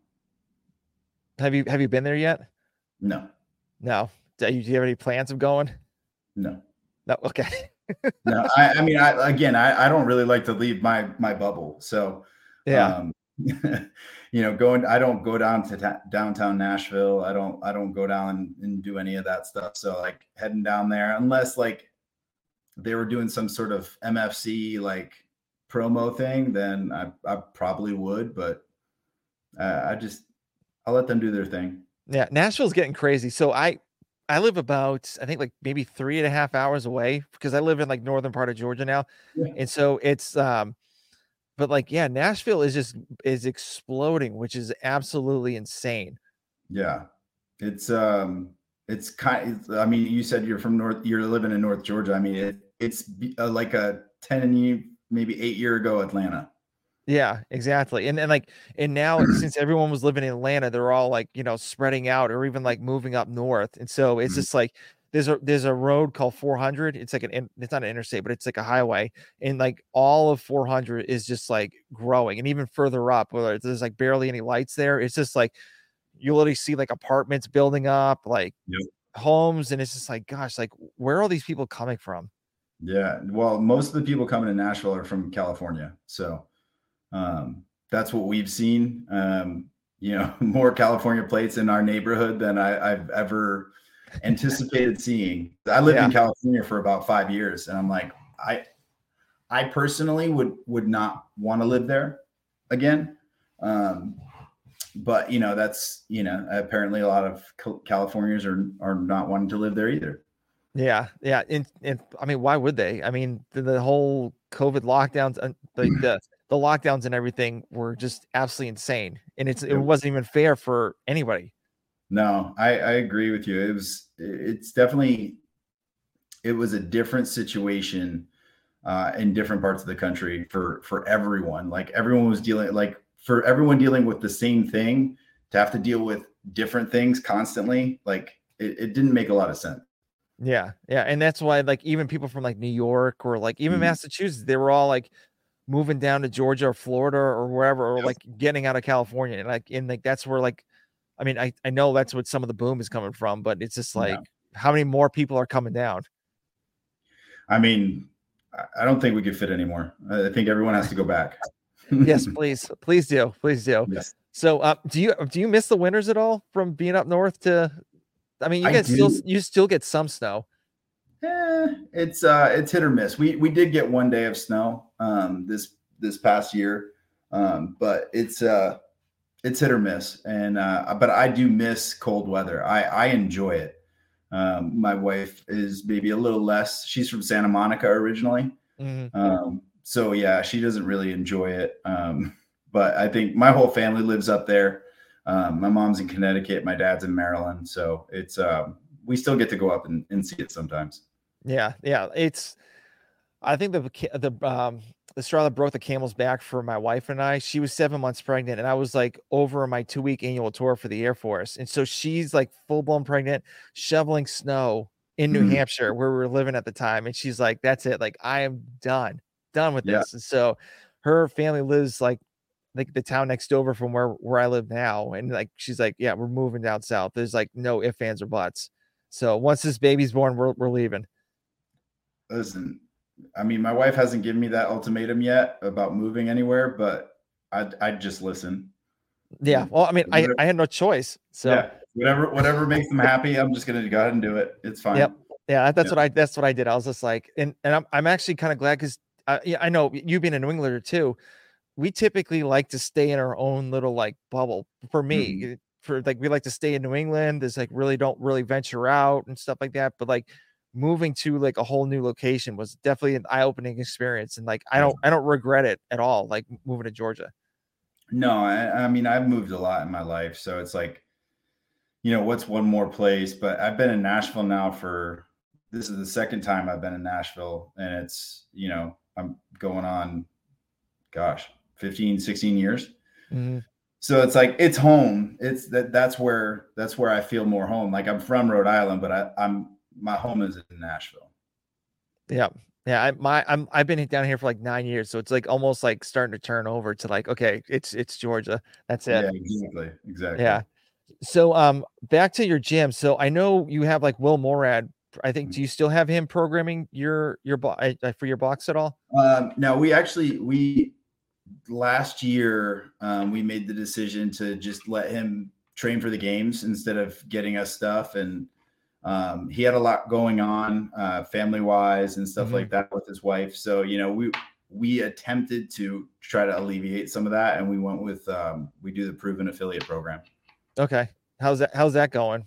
have you have you been there yet? No, No. Do you, do you have any plans of going? no, No. Okay. no. I, I mean, I, again, I, I don't really like to leave my, my bubble. So, Yeah. um, you know, going, I don't go down to ta- downtown Nashville. I don't, I don't go down and do any of that stuff. So like heading down there, unless like they were doing some sort of M F C like promo thing, then I, I probably would, but uh, I just, I'll let them do their thing. Yeah. Nashville's getting crazy. So I I live about I think like maybe three and a half hours away because I live in like northern part of Georgia now, Yeah. and so it's um but like, yeah, Nashville is just is exploding, which is absolutely insane. Yeah. It's, um, it's kind of, I mean, you said you're from North, you're living in North Georgia. I mean, it, it's uh, like a ten, year, maybe eight year ago Atlanta. Yeah, exactly. And and like and now since everyone was living in Atlanta, they're all like, you know, spreading out or even like moving up north. And so it's Mhm. just like there's a there's a road called four hundred. It's like an in- it's not an interstate, but it's like a highway. And like all of four hundred is just like growing. And even further up, where there's like barely any lights there, it's just like you literally see like apartments building up, like Yep. homes, and it's just like, gosh, like where are all these people coming from? Yeah. Well, most of the people coming to Nashville are from California. So, um, that's what we've seen. Um, you know, more California plates in our neighborhood than I, I've ever anticipated seeing. I lived Yeah. in California for about five years, and I'm like, I, I personally would would not want to live there again. Um, but you know, that's you know, apparently a lot of Californians are are not wanting to live there either. Yeah, yeah, and and I mean, why would they? I mean, the, the whole COVID lockdowns and like the the lockdowns and everything were just absolutely insane. And it's, it Yep. wasn't even fair for anybody. No, I, I agree with you. It was, it's definitely, it was a different situation uh, in different parts of the country for, for everyone. Like everyone was dealing, like for everyone dealing with the same thing, to have to deal with different things constantly. Like it, it didn't make a lot of sense. Yeah. Yeah. And that's why like even people from like New York or like even Mhm. Massachusetts, they were all like moving down to Georgia or Florida or wherever, or Yep. like getting out of California. And like, and like, that's where like, I mean, I, I know that's what some of the boom is coming from, but it's just like, Yeah. how many more people are coming down? I mean, I don't think we could fit anymore. I think everyone has to go back. Yes, please, please do, please do. Yes. So, uh, do you do you miss the winters at all from being up north to? I mean, you I guys still do. you still get some snow. Eh, it's uh, it's hit or miss. We we did get one day of snow um, this this past year, um, but it's uh, it's hit or miss. And uh, but I do miss cold weather. I I enjoy it. Um, my wife is maybe a little less. She's from Santa Monica originally. Mm-hmm. Um, so yeah, she doesn't really enjoy it. Um, but I think my whole family lives up there. Um, my mom's in Connecticut, my dad's in Maryland. So it's, um, we still get to go up and, and see it sometimes. Yeah, yeah. It's I think the the um the straw that broke the camel's back for my wife and I. She was seven months pregnant, and I was like over my two week annual tour for the Air Force, and so she's like full blown pregnant, shoveling snow in New Mhm. Hampshire where we were living at the time, and she's like, "That's it. Like I am done, done with Yeah. this." And so her family lives like like the town next over from where where I live now, and like she's like, "Yeah, we're moving down south." There's like no ifs, ands, or buts. So once this baby's born, we're we're leaving. Listen, I mean, my wife hasn't given me that ultimatum yet about moving anywhere, but I'd, I'd just listen. Yeah. Well, I mean, I, Whatever- I had no choice. So yeah, whatever, whatever makes them happy, I'm just going to go ahead and do it. It's fine. yep. Yeah, that's Yeah. what I that's what I did. I was just like, and and I'm I'm actually kind of glad because uh, yeah, I know you being a New Englander too. We typically like to stay in our own little like bubble. For me, Mhm. eh, for like we like to stay in New England. There's like really don't really venture out and stuff like that. But like moving to like a whole new location was definitely an eye opening experience, and like I Yeah. don't I don't regret it at all. Like moving to Georgia. No, I, I mean, I've moved a lot in my life. So it's like, you know, what's one more place? But I've been in Nashville now for, this is the second time I've been in Nashville. And it's, you know, I'm going on, gosh, fifteen, sixteen years. Mm-hmm. So it's like, it's home. It's that, that's where, that's where I feel more home. Like I'm from Rhode Island, but I, I'm, my home is in Nashville. Yeah. Yeah, I my I'm I've been down here for like nine years, so it's like almost like starting to turn over to like, okay, it's it's Georgia. That's it. Yeah, exactly. Exactly. Yeah. So um back to your gym. So I know you have like Will Morad. I think do you still have him programming your your bo- uh, uh, for your box at all? Um, now we actually, we, last year, um, we made the decision to just let him train for the games instead of getting us stuff. And um, he had a lot going on, uh, family wise and stuff Mhm. like that with his wife. So, you know, we, we attempted to try to alleviate some of that. And we went with, um, we do the proven affiliate program. Okay. How's that how's that going?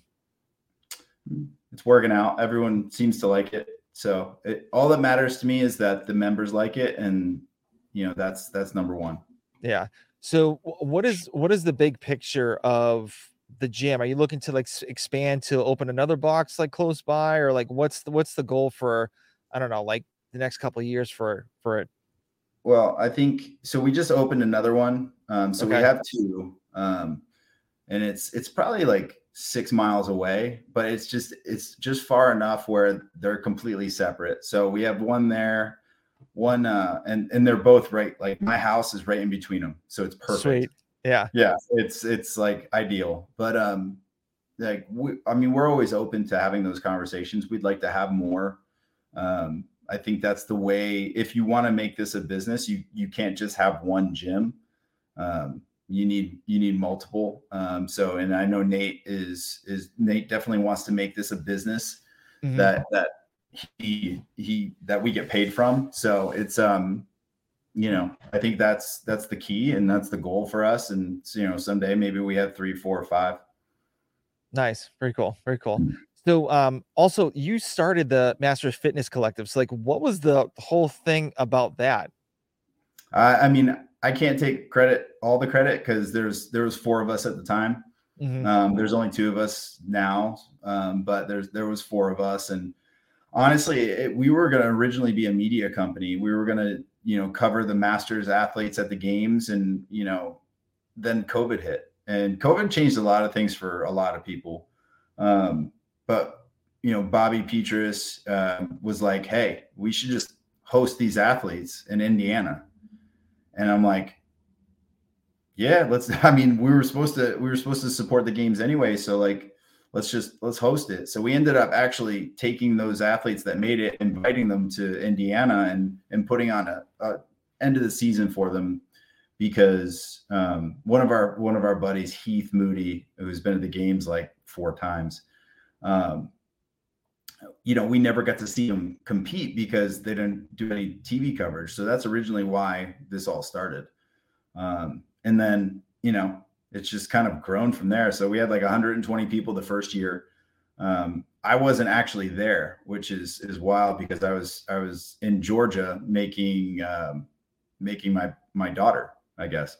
It's working out. Everyone seems to like it. So it, all that matters to me is that the members like it. And, you know, that's, that's number one. Yeah. So wh- what is what is the big picture of the gym? Are you looking to like s- expand to open another box like close by, or like what's the what's the goal for, I don't know, like the next couple of years for for it? Well, I think so. We just opened another one. Um, so we Okay. have two. Um, and it's it's probably like six miles away, but it's just it's just far enough where they're completely separate. So we have one there, one uh and and they're both right, like my house is right in between them. So it's perfect. Sweet. Yeah. Yeah, it's it's like ideal. But um like we, I mean, we're always open to having those conversations. We'd like to have more. Um, I think that's the way. If you want to make this a business, you you can't just have one gym. Um, you need you need multiple. Um, so, and I know Nate is is Nate definitely wants to make this a business Mhm. that that he he that we get paid from. So it's um you know, I think that's that's the key and that's the goal for us. And you know, someday maybe we have three, four, or five. Nice. Very cool. Very cool. So um also you started the Masters Fitness Collective. So like what was the whole thing about that? Uh, I mean, I can't take credit, all the credit, because there's there was four of us at the time. Mm-hmm. Um, there's only two of us now, um, but there's there was four of us, and honestly, it, we were going to originally be a media company. We were going to, you know, cover the Masters athletes at the games, and you know, then COVID hit, and COVID changed a lot of things for a lot of people. Um, but you know, Bobby Petrus uh, was like, "Hey, we should just host these athletes in Indiana." And I'm like, yeah, let's, I mean, we were supposed to, we were supposed to support the games anyway. So like, let's just, let's host it. So we ended up actually taking those athletes that made it, inviting them to Indiana and, and putting on a, a end of the season for them, because um, one of our, one of our buddies, Heath Moody, who's been at the games like four times, um, you know, we never got to see them compete because they didn't do any T V coverage. So that's originally why this all started. Um, and then, you know, it's just kind of grown from there. So we had like one hundred twenty people the first year. Um, I wasn't actually there, which is, is wild, because I was, I was in Georgia making, um, making my, my daughter, I guess.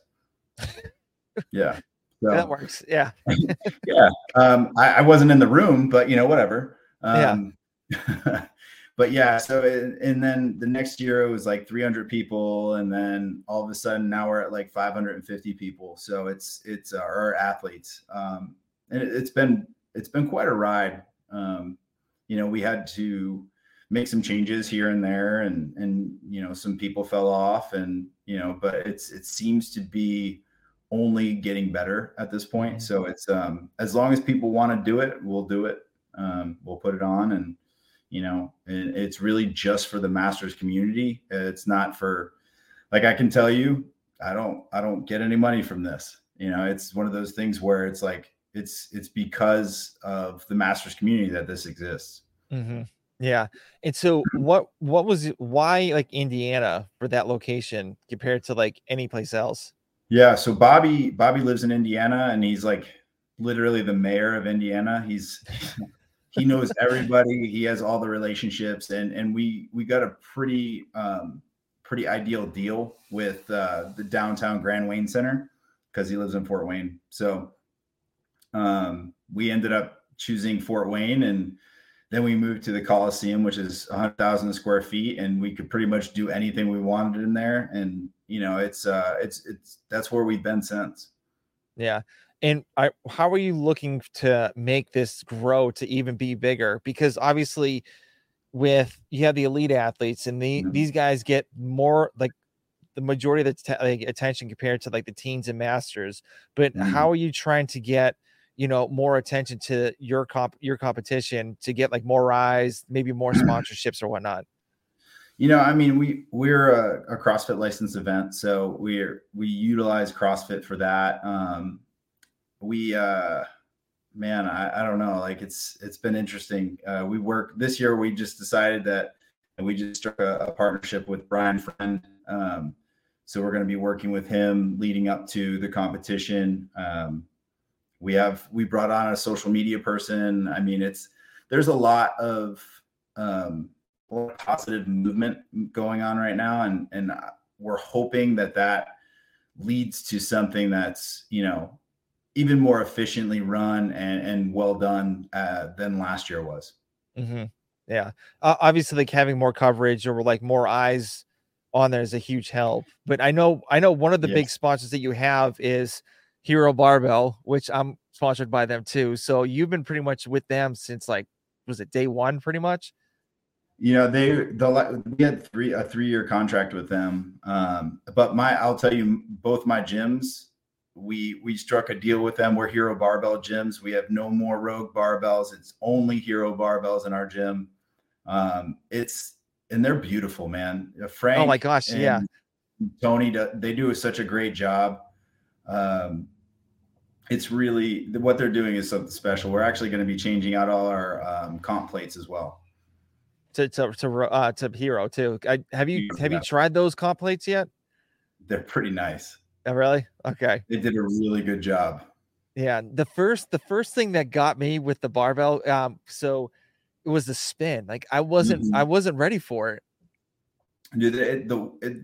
Yeah. So, that works. Yeah. yeah. Um, I, I wasn't in the room, but you know, whatever. Um, yeah. But yeah, so, it, and then the next year it was like three hundred people. And then all of a sudden now we're at like five hundred fifty people. So it's, it's uh, our athletes. Um, and it, it's been, it's been quite a ride. Um, you know, we had to make some changes here and there, and, and, you know, some people fell off, and, you know, but it's, it seems to be only getting better at this point. So it's, um, as long as people want to do it, we'll do it. Um, we'll put it on, and, you know, and it's really just for the Masters community. It's not for, like, I can tell you, I don't, I don't get any money from this. You know, it's one of those things where it's like, it's, it's because of the Masters community that this exists. Mm-hmm. Yeah. And so what, what was it, why like Indiana for that location compared to like any place else? Yeah. So Bobby, Bobby lives in Indiana, and he's like literally the mayor of Indiana. He's, he knows everybody. He has all the relationships, and, and we, we got a pretty, um, pretty ideal deal with uh, the downtown Grand Wayne Center, because he lives in Fort Wayne. So um, we ended up choosing Fort Wayne, and then we moved to the Coliseum, which is one hundred thousand square feet, and we could pretty much do anything we wanted in there. And, you know, it's, uh, it's, it's, that's where we've been since. Yeah. And I, how are you looking to make this grow to even be bigger? Because obviously with, you have the elite athletes, and the, mm-hmm. these guys get more, like the majority of the t- like, attention compared to like the teens and masters. But mm-hmm. how are you trying to get, you know, more attention to your comp, your competition, to get like more eyes, maybe more sponsorships or whatnot? You know, I mean, we, we're a, a CrossFit licensed event. So we're, we utilize CrossFit for that. Um, we, uh, man, I, I don't know, like it's, it's been interesting. Uh, we work this year. We just decided that we just struck a, a partnership with Brian Friend. Um, so we're going to be working with him leading up to the competition. Um, we have, we brought on a social media person. I mean, it's, there's a lot of, um, a lot of positive movement going on right now. And, and we're hoping that that leads to something that's, you know, even more efficiently run and, and well done uh, than last year was. Mm-hmm. Yeah. Uh, obviously like having more coverage or like more eyes on there is a huge help, but I know, I know one of the yes. big sponsors that you have is Hero Barbell, which I'm sponsored by them too. So you've been pretty much with them since like, was it day one pretty much? You know, they, the, we had three, a three year contract with them. Um, but my, I'll tell you, both my gyms, we, we struck a deal with them. We're Hero Barbell gyms. We have no more Rogue barbells. It's only Hero barbells in our gym. Um, it's, and they're beautiful, man. Frank. Oh my gosh. Yeah. Tony, they do such a great job. Um, it's really, what they're doing is something special. We're actually going to be changing out all our um, comp plates as well. To to to uh to Hero too. I, have you have yeah. you tried those comp plates yet? They're pretty nice. Oh, really? Okay. They did a really good job. Yeah. The first the first thing that got me with the barbell, um, so it was the spin. Like I wasn't mm-hmm. I wasn't ready for it. Dude, it, the it,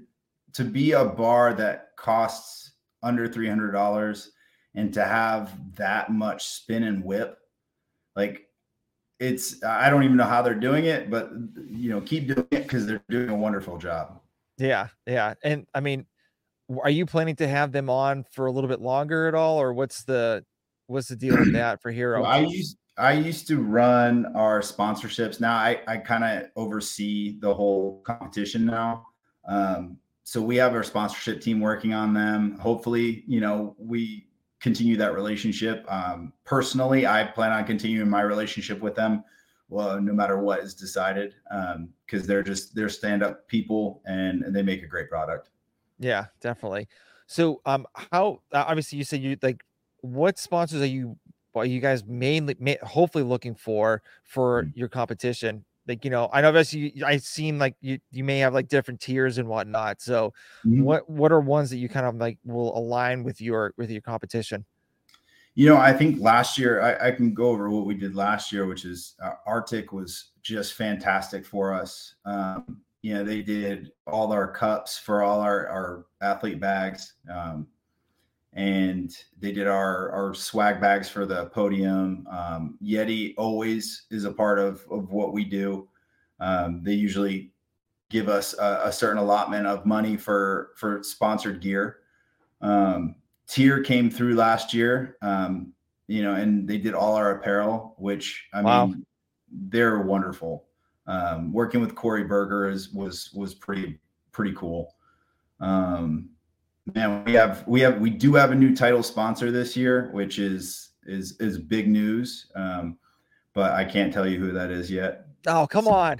to be a bar that costs under three hundred dollars and to have that much spin and whip, like it's, I don't even know how they're doing it, but you know, keep doing it because they're doing a wonderful job. Yeah. Yeah. And I mean, are you planning to have them on for a little bit longer at all? Or what's the, what's the deal with that for Hero? Well, I used, I used to run our sponsorships. Now I, I kind of oversee the whole competition now. Um, so we have our sponsorship team working on them. Hopefully, you know, we continue that relationship. Um, personally, I plan on continuing my relationship with them. Well, no matter what is decided, um, cause they're just, they're stand-up people and, and they make a great product. Yeah, definitely. So, um, how, uh, obviously you said you like, what sponsors are you, are you guys mainly, ma hopefully looking for, for mm-hmm. your competition? Like, you know, I know obviously I've seen like you, you may have like different tiers and whatnot. So mm-hmm. what, what are ones that you kind of like will align with your, with your competition? You know, I think last year I, I can go over what we did last year, which is uh, Arctic was just fantastic for us. Um, you know, they did all our cups for all our, our athlete bags. Um, and they did our, our swag bags for the podium. Um, Yeti always is a part of, of what we do. Um, they usually give us a, a certain allotment of money for, for sponsored gear. Um, Tier came through last year, um, you know, and they did all our apparel, which I wow. mean, they're wonderful. Um, working with Corey Berger is, was, was pretty, pretty cool. Um, man, we have, we have, we do have a new title sponsor this year, which is, is, is big news. Um, but I can't tell you who that is yet. Oh, come on.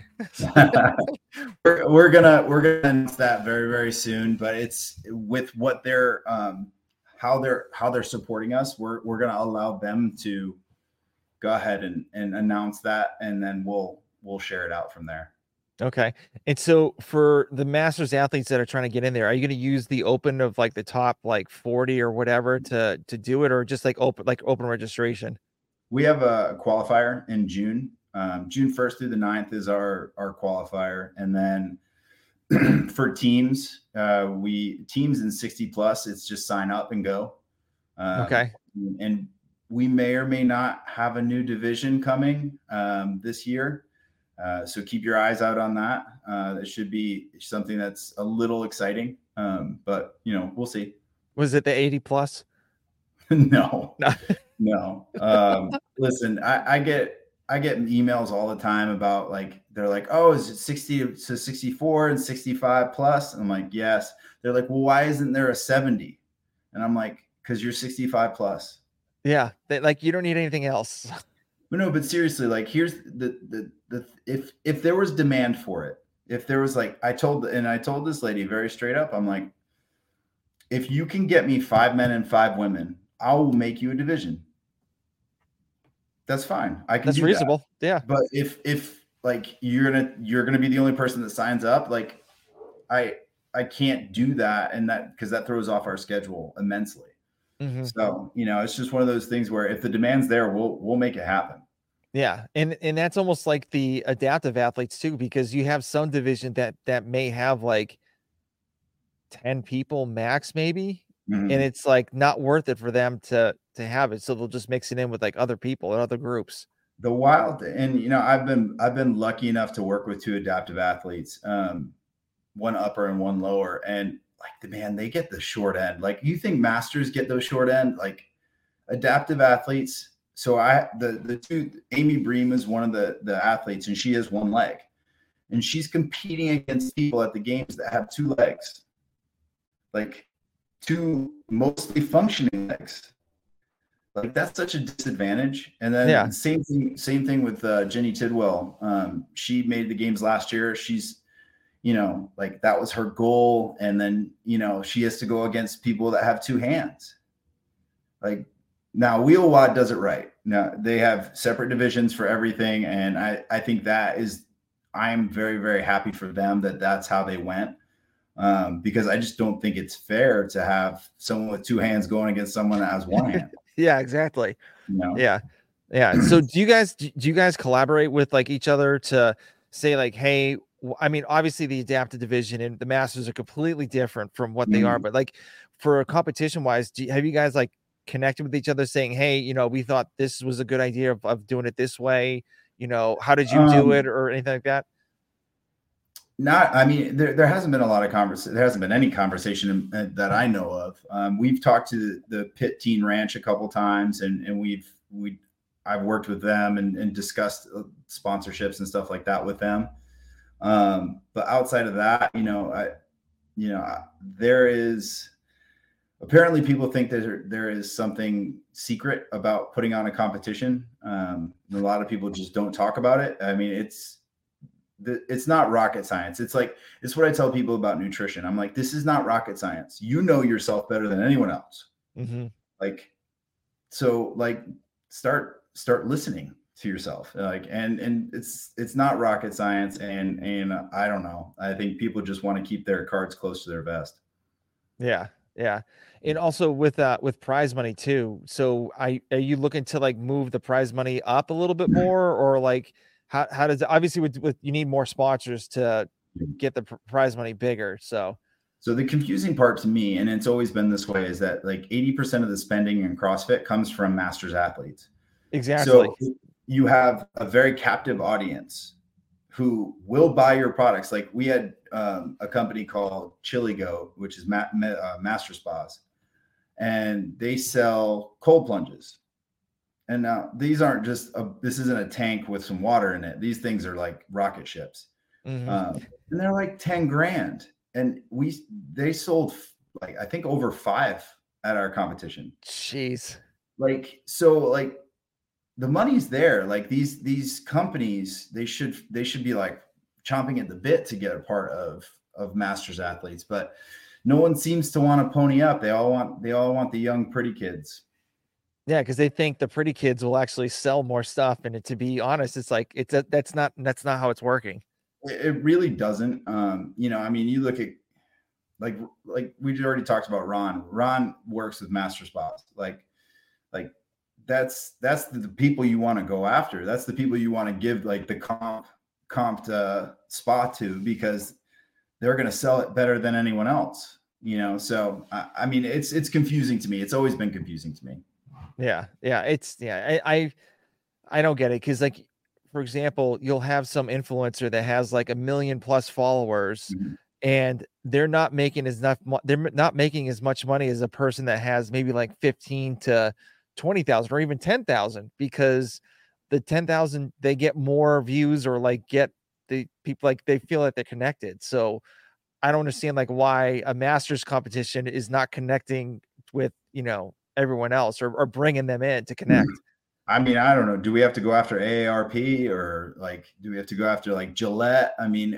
we're, we're gonna, we're gonna announce that very, very soon, but it's with what they're, um, how they're, how they're supporting us. We're, we're going to allow them to go ahead and, and announce that. And then we'll, we'll share it out from there. Okay. And so for the Masters athletes that are trying to get in there, are you going to use the open of like the top, like forty or whatever to, to do it, or just like open, like open registration? We have a qualifier in June. Um, June first through the ninth is our, our qualifier. And then for teams, uh, we teams in sixty plus, it's just sign up and go. Um, okay. And we may or may not have a new division coming um, this year. Uh, so keep your eyes out on that. Uh, it should be something that's a little exciting, um, but you know, we'll see. Was it the eighty plus? no, no, no. Um, listen, I, I get, I get emails all the time about like, they're like, oh, is it sixty to sixty-four and sixty-five plus? And I'm like, yes. They're like, well, why isn't there a seventy? And I'm like, cause you're sixty-five plus. Yeah. They, like, you don't need anything else. But no, but seriously, like here's the, the, the, if, if there was demand for it, if there was like, I told, and I told this lady very straight up, I'm like, if you can get me five men and five women, I will make you a division. That's fine. I can That's do reasonable. That. Yeah. But if, if like you're going to, you're going to be the only person that signs up, like I, I can't do that. And that, cause that throws off our schedule immensely. Mm-hmm. So, you know, it's just one of those things where if the demand's there, we'll, we'll make it happen. Yeah. And, and that's almost like the adaptive athletes too, because you have some division that, that may have like ten people max maybe. Mm-hmm. And it's like not worth it for them to, to have it. So they'll just mix it in with like other people and other groups. The wild, and, you know, I've been, I've been lucky enough to work with two adaptive athletes, um, one upper and one lower. And like the man, they get the short end. Like you think masters get those short end, like adaptive athletes. So I, the, the two, Amy Bream is one of the, the athletes and she has one leg and she's competing against people at the games that have two legs, like two mostly functioning legs. Like that's such a disadvantage. And then yeah. same thing, same thing with uh, Jenny Tidwell. Um, she made the games last year. She's, you know, like that was her goal. And then, you know, she has to go against people that have two hands. Like now Wheelwad does it right. Now they have separate divisions for everything. And I, I think that is, I'm very, very happy for them that that's how they went. Um, because I just don't think it's fair to have someone with two hands going against someone that has one hand. Yeah, exactly. You know? Yeah. Yeah. So do you guys, do you guys collaborate with like each other to say like, hey, I mean, obviously the adaptive division and the masters are completely different from what they are, Mm. but like for a competition wise, do you, have you guys like connected with each other saying, hey, you know, we thought this was a good idea of, of doing it this way. You know, how did you do it Um, or anything like that? Not, I mean, there, there hasn't been a lot of conversation. There hasn't been any conversation uh, that I know of. Um, we've talked to the Pit Teen Ranch a couple times, and and we've we I've worked with them and, and discussed sponsorships and stuff like that with them. Um, but outside of that, you know, I, you know, there is apparently people think that there, there is something secret about putting on a competition. Um, a lot of people just don't talk about it. I mean, it's it's not rocket science. It's like, it's what I tell people about nutrition. I'm like, this is not rocket science. You know yourself better than anyone else. Mm-hmm. Like, so like start, start listening to yourself. Like, and, and it's, it's not rocket science. And, and I don't know. I think people just want to keep their cards close to their vest. Yeah. Yeah. And also with, uh, with prize money too. So I, are you looking to like move the prize money up a little bit more, or like, How, how does it, obviously with, with you need more sponsors to get the pr- prize money bigger. So, so the confusing part to me, and it's always been this way, is that like eighty percent of the spending in CrossFit comes from masters athletes. exactly. So you have a very captive audience who will buy your products. Like we had um, a company called Chili Go, which is ma- ma- uh, Master Spas, and they sell cold plunges. And now these aren't just, a, this isn't a tank with some water in it. These things are like rocket ships. Mm-hmm. Um, and they're like ten grand. And we, they sold like, I think over five at our competition. Jeez. Like, so like the money's there. Like these, these companies, they should, they should be like chomping at the bit to get a part of, of masters athletes, but no one seems to want to pony up. They all want, they all want the young, pretty kids. Yeah, because they think the pretty kids will actually sell more stuff, and to be honest, it's like it's a, that's not that's not how it's working. It really doesn't. Um, you know, I mean, you look at like like we already talked about Ron. Ron works with Master Spas. Like, like that's that's the, the people you want to go after. That's the people you want to give like the comp comped uh, spa to, because they're going to sell it better than anyone else. You know, so I, I mean, it's it's confusing to me. It's always been confusing to me. Yeah, yeah, it's yeah. I I, I don't get it because, like, for example, you'll have some influencer that has like a million plus followers, mm-hmm. and they're not making as enough. They're not making as much money as a person that has maybe like fifteen to twenty thousand or even ten thousand, because the ten thousand they get more views or like get the people like they feel like they're connected. So I don't understand like why a masters competition is not connecting with, you know, everyone else, or, or bringing them in to connect. I mean, I don't know. Do we have to go after A A R P, or like, do we have to go after like Gillette? I mean,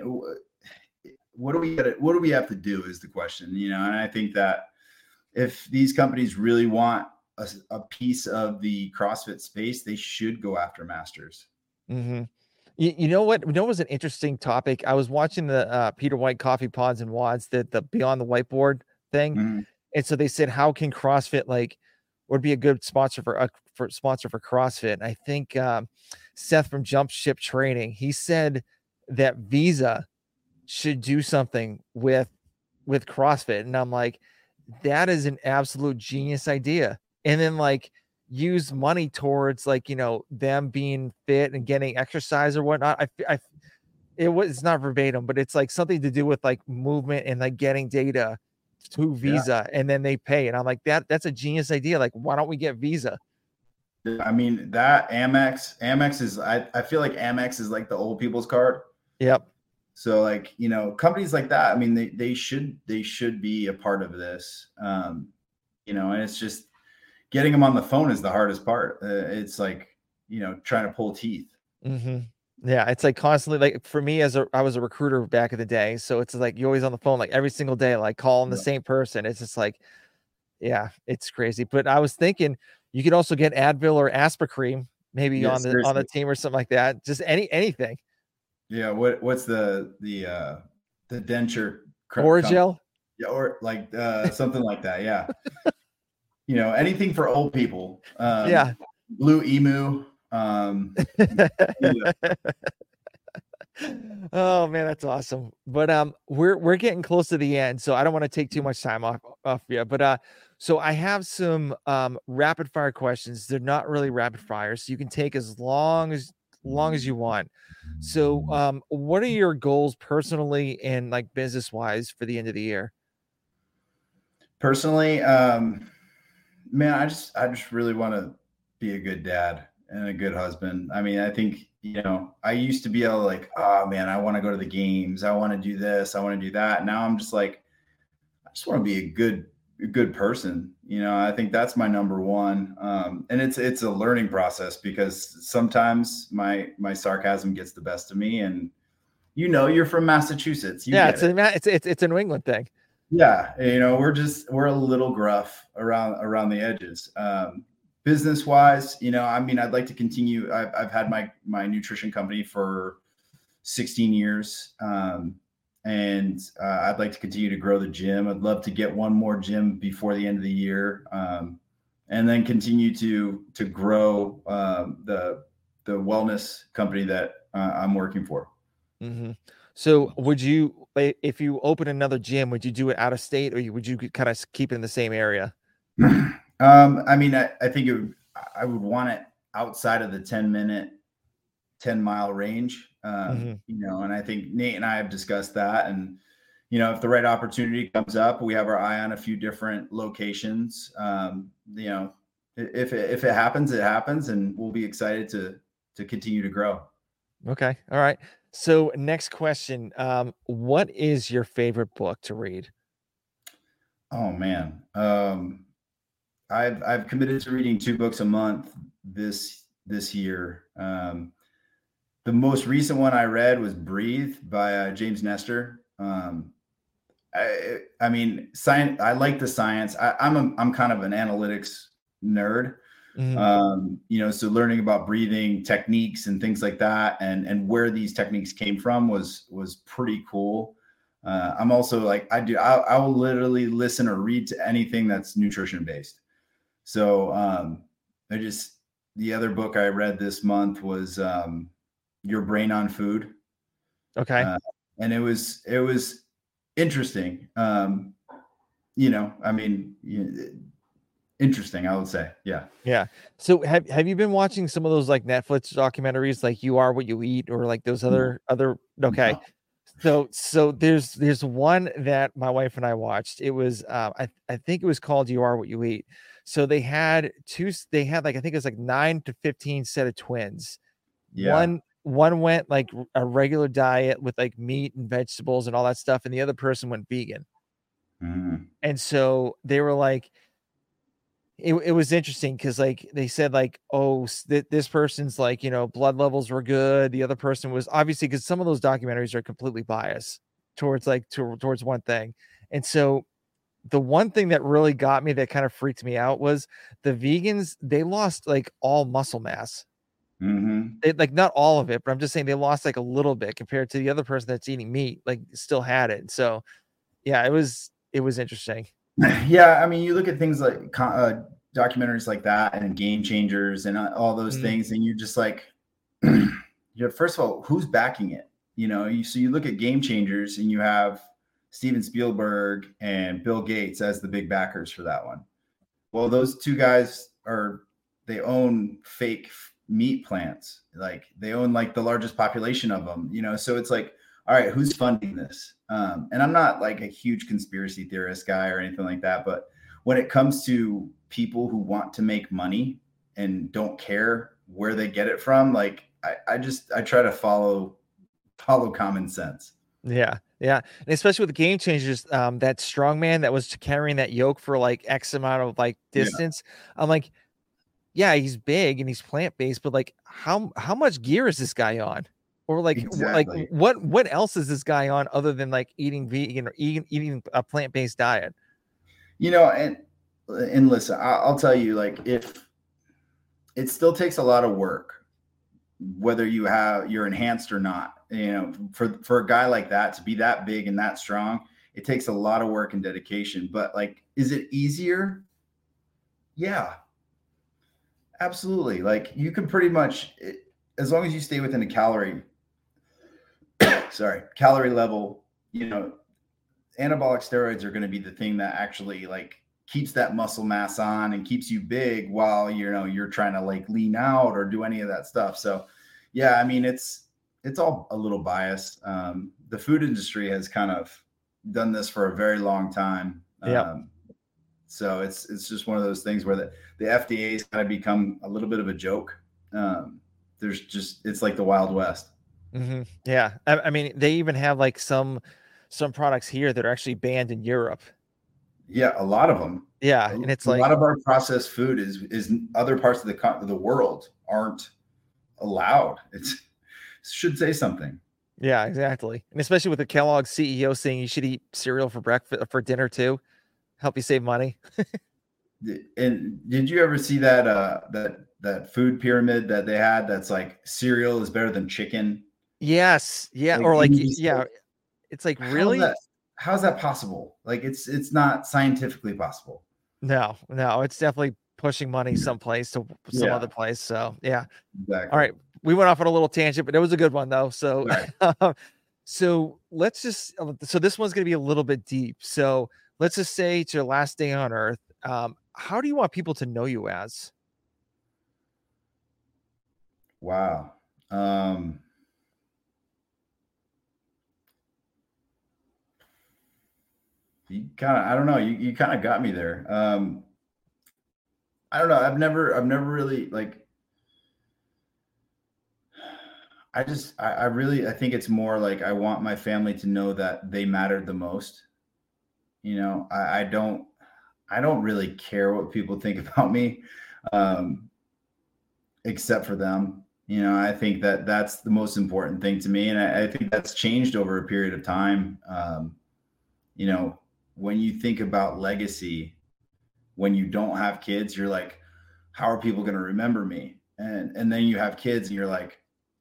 what do we gotta, what do we have to do is the question, you know? And I think that if these companies really want a, a piece of the CrossFit space, they should go after masters. Mm-hmm. You, you know what? You know what was an interesting topic? I was watching the uh, Peter White Coffee Pods and Wads, the, the Beyond the Whiteboard thing. Mm-hmm. And so they said, how can CrossFit like would be a good sponsor for a for sponsor for CrossFit? And I think um, Seth from Jump Ship Training, he said that Visa should do something with with CrossFit. And I'm like, that is an absolute genius idea. And then like use money towards like, you know, them being fit and getting exercise or whatnot. I, I it was it's not verbatim, but it's like something to do with like movement and like getting data to Visa, yeah. And then they pay. And I'm like, that that's a genius idea. Like, why don't we get Visa? I mean, that Amex, Amex is, I, I feel like Amex is like the old people's card. Yep. So like, you know, companies like that, I mean, they, they should, they should be a part of this. Um, you know, and it's just getting them on the phone is the hardest part. Uh, it's like, you know, trying to pull teeth. Mm-hmm. Yeah, it's like constantly like for me as a I was a recruiter back in the day, so it's like you're always on the phone like every single day, like calling the yeah. same person. It's just like, yeah, it's crazy. But I was thinking you could also get Advil or Aspercream maybe yeah, on the seriously. on the team or something like that. Just any anything. Yeah, what what's the the uh the denture Orajel? Yeah, or like uh something like that. Yeah. You know, anything for old people. Um, yeah. Blue Emu. Um, yeah. Oh man, that's awesome. But um we're we're getting close to the end, so I don't want to take too much time off off you. But uh so I have some um rapid fire questions. They're not really rapid fire, so you can take as long as long as you want. So um what are your goals personally and like business wise for the end of the year? Personally, um, man, I just I just really want to be a good dad and a good husband. I mean, I think, you know, I used to be able to like, oh man, I want to go to the games. I want to do this. I want to do that. Now I'm just like, I just want to be a good, a good person. You know, I think that's my number one. Um, and it's it's a learning process because sometimes my my sarcasm gets the best of me. And you know, you're from Massachusetts, you Yeah, get it's a it. ma- it's it's it's a New England thing. Yeah, you know, we're just we're a little gruff around around the edges. Um, business wise, you know, I mean, I'd like to continue. I've I've had my my nutrition company for sixteen years, um, and uh, I'd like to continue to grow the gym. I'd love to get one more gym before the end of the year, um, and then continue to to grow um, the the wellness company that uh, I'm working for. hmm So would you like, if you open another gym, would you do it out of state or you, would you kind of keep it in the same area? um, I mean, I, I think it would, I would want it outside of the ten minute, ten mile range. Um, hmm you know, and I think Nate and I have discussed that. And, you know, if the right opportunity comes up, we have our eye on a few different locations. Um, you know, if it, if it happens, it happens, and we'll be excited to to continue to grow. Okay. All right. So next question. Um, what is your favorite book to read? Oh man, um, I've I've committed to reading two books a month this this year. Um, The most recent one I read was Breathe by uh, James Nestor. Um, I, I mean, science. I like the science. I, I'm a, I'm kind of an analytics nerd. Mhm. Um, you know, so learning about breathing techniques and things like that, and and where these techniques came from was was pretty cool. Uh, I'm also like I do. I, I will literally listen or read to anything that's nutrition based. So um, I just the other book I read this month was um, Your Brain on Food, Okay. uh, and it was it was interesting. Um, you know, I mean, y- interesting. I would say, yeah. Yeah. So have have you been watching some of those like Netflix documentaries like You Are What You Eat or like those No, other other okay. no. So so there's there's one that my wife and I watched. It was uh, I I think it was called You Are What You Eat. So they had two s- they had like I think it was like nine to fifteen set of twins. Yeah. One one went like r- a regular diet with like meat and vegetables and all that stuff and the other person went vegan. Mhm. And so they were like it it was interesting because like they said like oh s- th- this person's like you know blood levels were good, the other person was obviously because some of those documentaries are completely biased towards like to, towards one thing. And so the one thing that really got me that kind of freaked me out was the vegans, they lost like all muscle mass. Mhm. They, like not all of it, but I'm just saying they lost like a little bit compared to the other person that's eating meat like still had it. So yeah, it was it was interesting. Yeah, I mean, you look at things like co- uh, documentaries like that and Game Changers and uh, all those Mm, things, and you're just like, you know, first of all, who's backing it? You know, you, so you look at Game Changers and you have Steven Spielberg and Bill Gates as the big backers for that one. Well, those two guys are they own fake meat plants. Like they own like the largest population of them, you know. So it's like, all right, who's funding this? Um, and I'm not like a huge conspiracy theorist guy or anything like that, but when it comes to people who want to make money and don't care where they get it from, like I, I just I try to follow follow common sense. yeah, yeah, and especially with the Game Changers, um, that strongman that was carrying that yoke for like X amount of like Yeah, distance. I'm like, yeah, he's big and he's plant based, but like, how how much gear is this guy on? Or like, wh- like exactly. what what else is this guy on other than like eating vegan or eating eating a plant based diet? You know, and and listen, I, I'll tell you, like if it still takes a lot of work whether you have you're enhanced or not. You know, for for a guy like that to be that big and that strong, it takes a lot of work and dedication. But like, is it easier? Yeah, absolutely. Like you can pretty much, as long as you stay within a calorie sorry, calorie level, you know, anabolic steroids are going to be the thing that actually like keeps that muscle mass on and keeps you big while, you know, you're trying to like lean out or do any of that stuff. So yeah, I mean, it's, it's all a little biased. Um, the food industry has kind of done this for a very long time. Yeah. Um, so it's, it's just one of those things where the, the F D A's kind of become a little bit of a joke. Um, there's just, it's like the Wild West. Mm-hmm. Yeah. I, I mean, they even have like some, some products here that are actually banned in Europe. Yeah, a lot of them. Yeah, and it's a like a lot of our processed food is is other parts of the co- of the world aren't allowed. It's, it should say something. Yeah, exactly. And especially with the Kellogg C E O saying you should eat cereal for breakfast for dinner too, help you save money. And did you ever see that uh that that food pyramid that they had that's like cereal is better than chicken? Yes. Yeah. Like, Or like, you just yeah, like, it's like, how's really? that, how's that possible? Like it's it's not scientifically possible. No, no, it's definitely pushing money someplace to some Yeah. other place. So yeah. Exactly. All right. We went off on a little tangent, but it was a good one though. So, Right. so let's just, so this one's going to be a little bit deep. So let's just say it's your last day on earth. Um, how do you want people to know you as? Wow. Um, you kind of, I don't know, you, you kind of got me there. Um, I don't know. I've never, I've never really like, I just, I, I really, I think it's more like I want my family to know that they mattered the most. You know, I, I don't, I don't really care what people think about me, um, except for them. You know, I think that that's the most important thing to me. And I, I think that's changed over a period of time. Um, you know, when you think about legacy, when you don't have kids, you're like, how are people going to remember me? And, and then you have kids and you're like,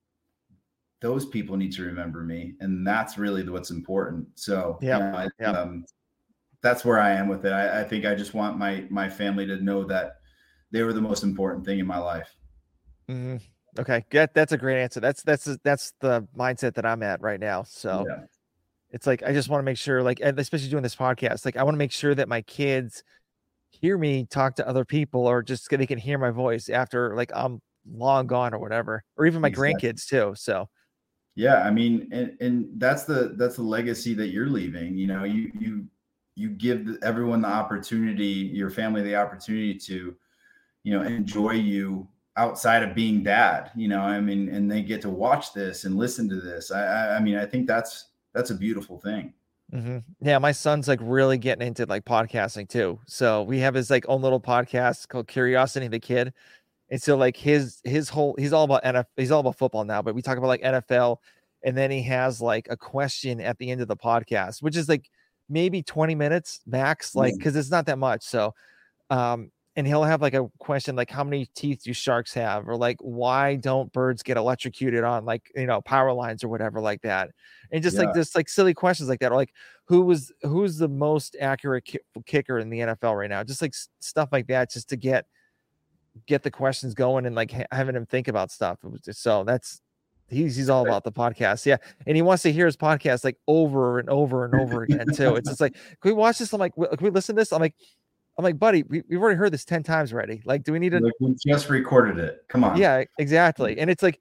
those people need to remember me. And that's really what's important. So yeah, you know, I, yeah. um, that's where I am with it. I, I think I just want my, my family to know that they were the most important thing in my life. Mm-hmm. Okay. Yeah, that's a great answer. That's, that's, that's the mindset that I'm at right now. So Yeah. it's like, I just want to make sure, like, and especially doing this podcast, like I want to make sure that my kids hear me talk to other people, or just they can hear my voice after like I'm long gone or whatever, or even my Exactly. grandkids too. So yeah, I mean, and, and that's the, that's the legacy that you're leaving. You know, you, you, you give everyone the opportunity, your family, the opportunity to, you know, enjoy you outside of being dad, you know, I mean, and they get to watch this and listen to this. I, I, I mean, I think that's, that's a beautiful thing. mm-hmm. Yeah, my son's like really getting into like podcasting too. So we have his like own little podcast called Curiosity the Kid. And so like his his whole he's all about N F L, he's all about football now, but we talk about like N F L, and then he has like a question at the end of the podcast, which is like maybe twenty minutes max, like because it's not that much. So um and he'll have like a question like, how many teeth do sharks have, or like, why don't birds get electrocuted on like, you know, power lines or whatever like that. And just Yeah. like this like silly questions like that, or like who was who's the most accurate ki- kicker in the N F L right now, just like s- stuff like that, just to get get the questions going and like ha- having him think about stuff. It was just, so that's he's he's all about the podcast. Yeah. And he wants to hear his podcast like over and over and over again too. It's just like, can we watch this? I'm like, can we listen to this? I'm like, I'm like, buddy, we, we've already heard this ten times already. Like, do we need to like, we just recorded it? Come on. Yeah, exactly. And it's like,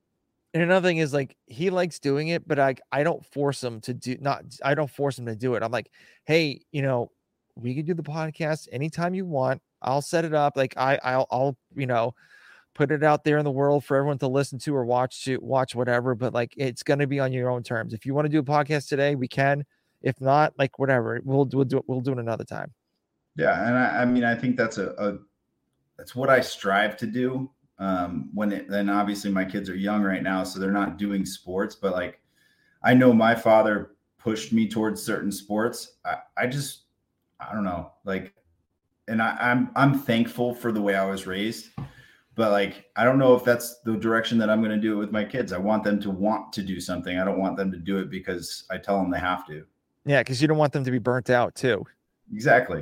and another thing is like, he likes doing it, but I I don't force him to do not I don't force him to do it. I'm like, hey, you know, we can do the podcast anytime you want. I'll set it up. Like I I'll I'll, you know, put it out there in the world for everyone to listen to or watch to watch whatever, but like it's gonna be on your own terms. If you want to do a podcast today, we can. If not, like whatever, we'll do we'll do it, we'll do it another time. Yeah. And I, I mean, I think that's a, a that's what I strive to do. Um, when it, then obviously my kids are young right now, so they're not doing sports, but like, I know my father pushed me towards certain sports. I, I just, I don't know, like, and I, I'm, I'm thankful for the way I was raised, but like, I don't know if that's the direction that I'm going to do it with my kids. I want them to want to do something. I don't want them to do it because I tell them they have to. Yeah. Cause you don't want them to be burnt out too. Exactly.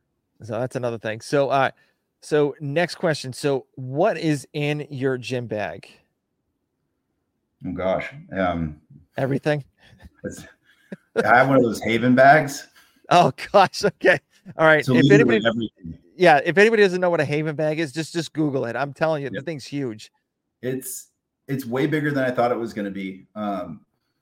So that's another thing. So, uh, so next question. So what is in your gym bag? Oh gosh. Um, Everything. It's, I have one of those Haven bags. Oh gosh. Okay. All right. So if anybody, everything. yeah, if anybody doesn't know what a Haven bag is, just just Google it. I'm telling you, Yep. the thing's huge. It's it's way bigger than I thought it was going to be. Um,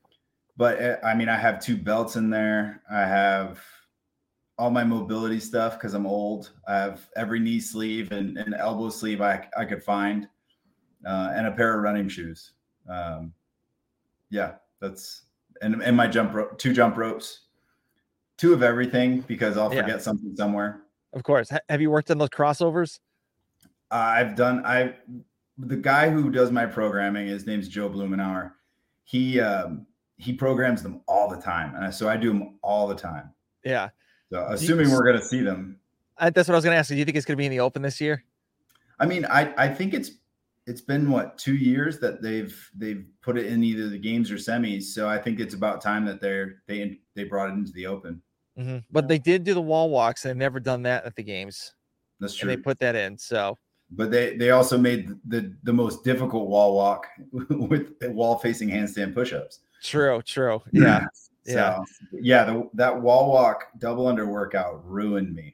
but I mean, I have two belts in there. I have all my mobility stuff because I'm old. I have every knee sleeve and, and elbow sleeve I I could find, uh, and a pair of running shoes. Um, yeah, that's and and my jump rope, two jump ropes, two of everything because I'll forget yeah. something somewhere. Of course. H- have you worked on those crossovers? Uh, I've done. I the guy who does my programming, his name's Joe Blumenauer. He um, he programs them all the time, and so I do them all the time. Yeah. So assuming you, we're going to see them, I, that's what I was going to ask. Do you think it's going to be in the Open this year? I mean, I I think it's it's been what two years that they've they've put it in either the games or semis. So I think it's about time that they're they they brought it into the Open. Mm-hmm. But they did do the wall walks. They've never done that at the games. That's true. And they put that in. So, but they they also made the the most difficult wall walk with wall facing handstand push-ups. True. True. Yeah. So, yeah. Yeah. The, that wall walk double under workout ruined me.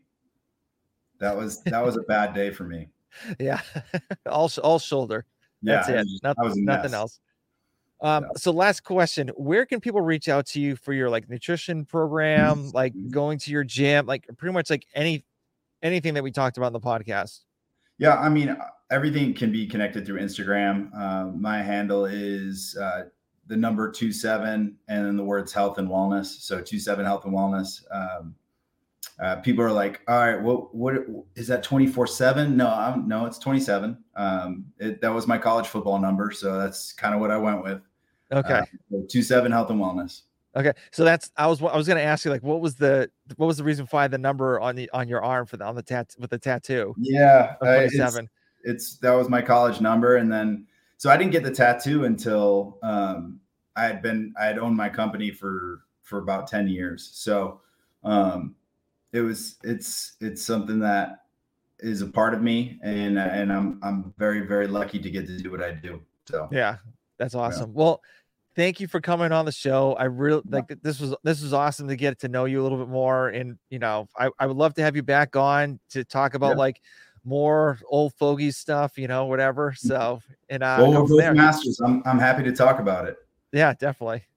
That was that was a bad day for me. Yeah. all all shoulder. That's yeah, it. Just, nothing, nothing else. Um, yeah. So last question, where can people reach out to you for your like nutrition program, like going to your gym, like pretty much like any, anything that we talked about in the podcast? Yeah. I mean, everything can be connected through Instagram. Uh, my handle is uh, the number two, seven, and then the words health and wellness. So two, seven health and wellness. Um, uh, people are like, all right, what, what is that? twenty-four seven? No, I'm no, it's twenty-seven. Um, it, that was my college football number. So that's kind of what I went with. Okay. Uh, so two seven health and wellness. Okay. So that's, I was, I was going to ask you, like, what was the, what was the reason why the number on the, on your arm for the, on the tat with the tattoo? Yeah. twenty-seven. Uh, it's, it's, that was my college number. And then, so I didn't get the tattoo until, um, I had been, I had owned my company for, for about ten years. So, um, it was, it's, it's something that is a part of me, and, and I'm, I'm very, very lucky to get to do what I do. So, yeah, that's awesome. Yeah. Well, thank you for coming on the show. I really like this was, this was awesome to get to know you a little bit more. And, you know, I, I would love to have you back on to talk about yeah. like more old fogey stuff, you know, whatever. So, and, uh, well, we're both masters. I'm, I'm happy to talk about it. Yeah, definitely.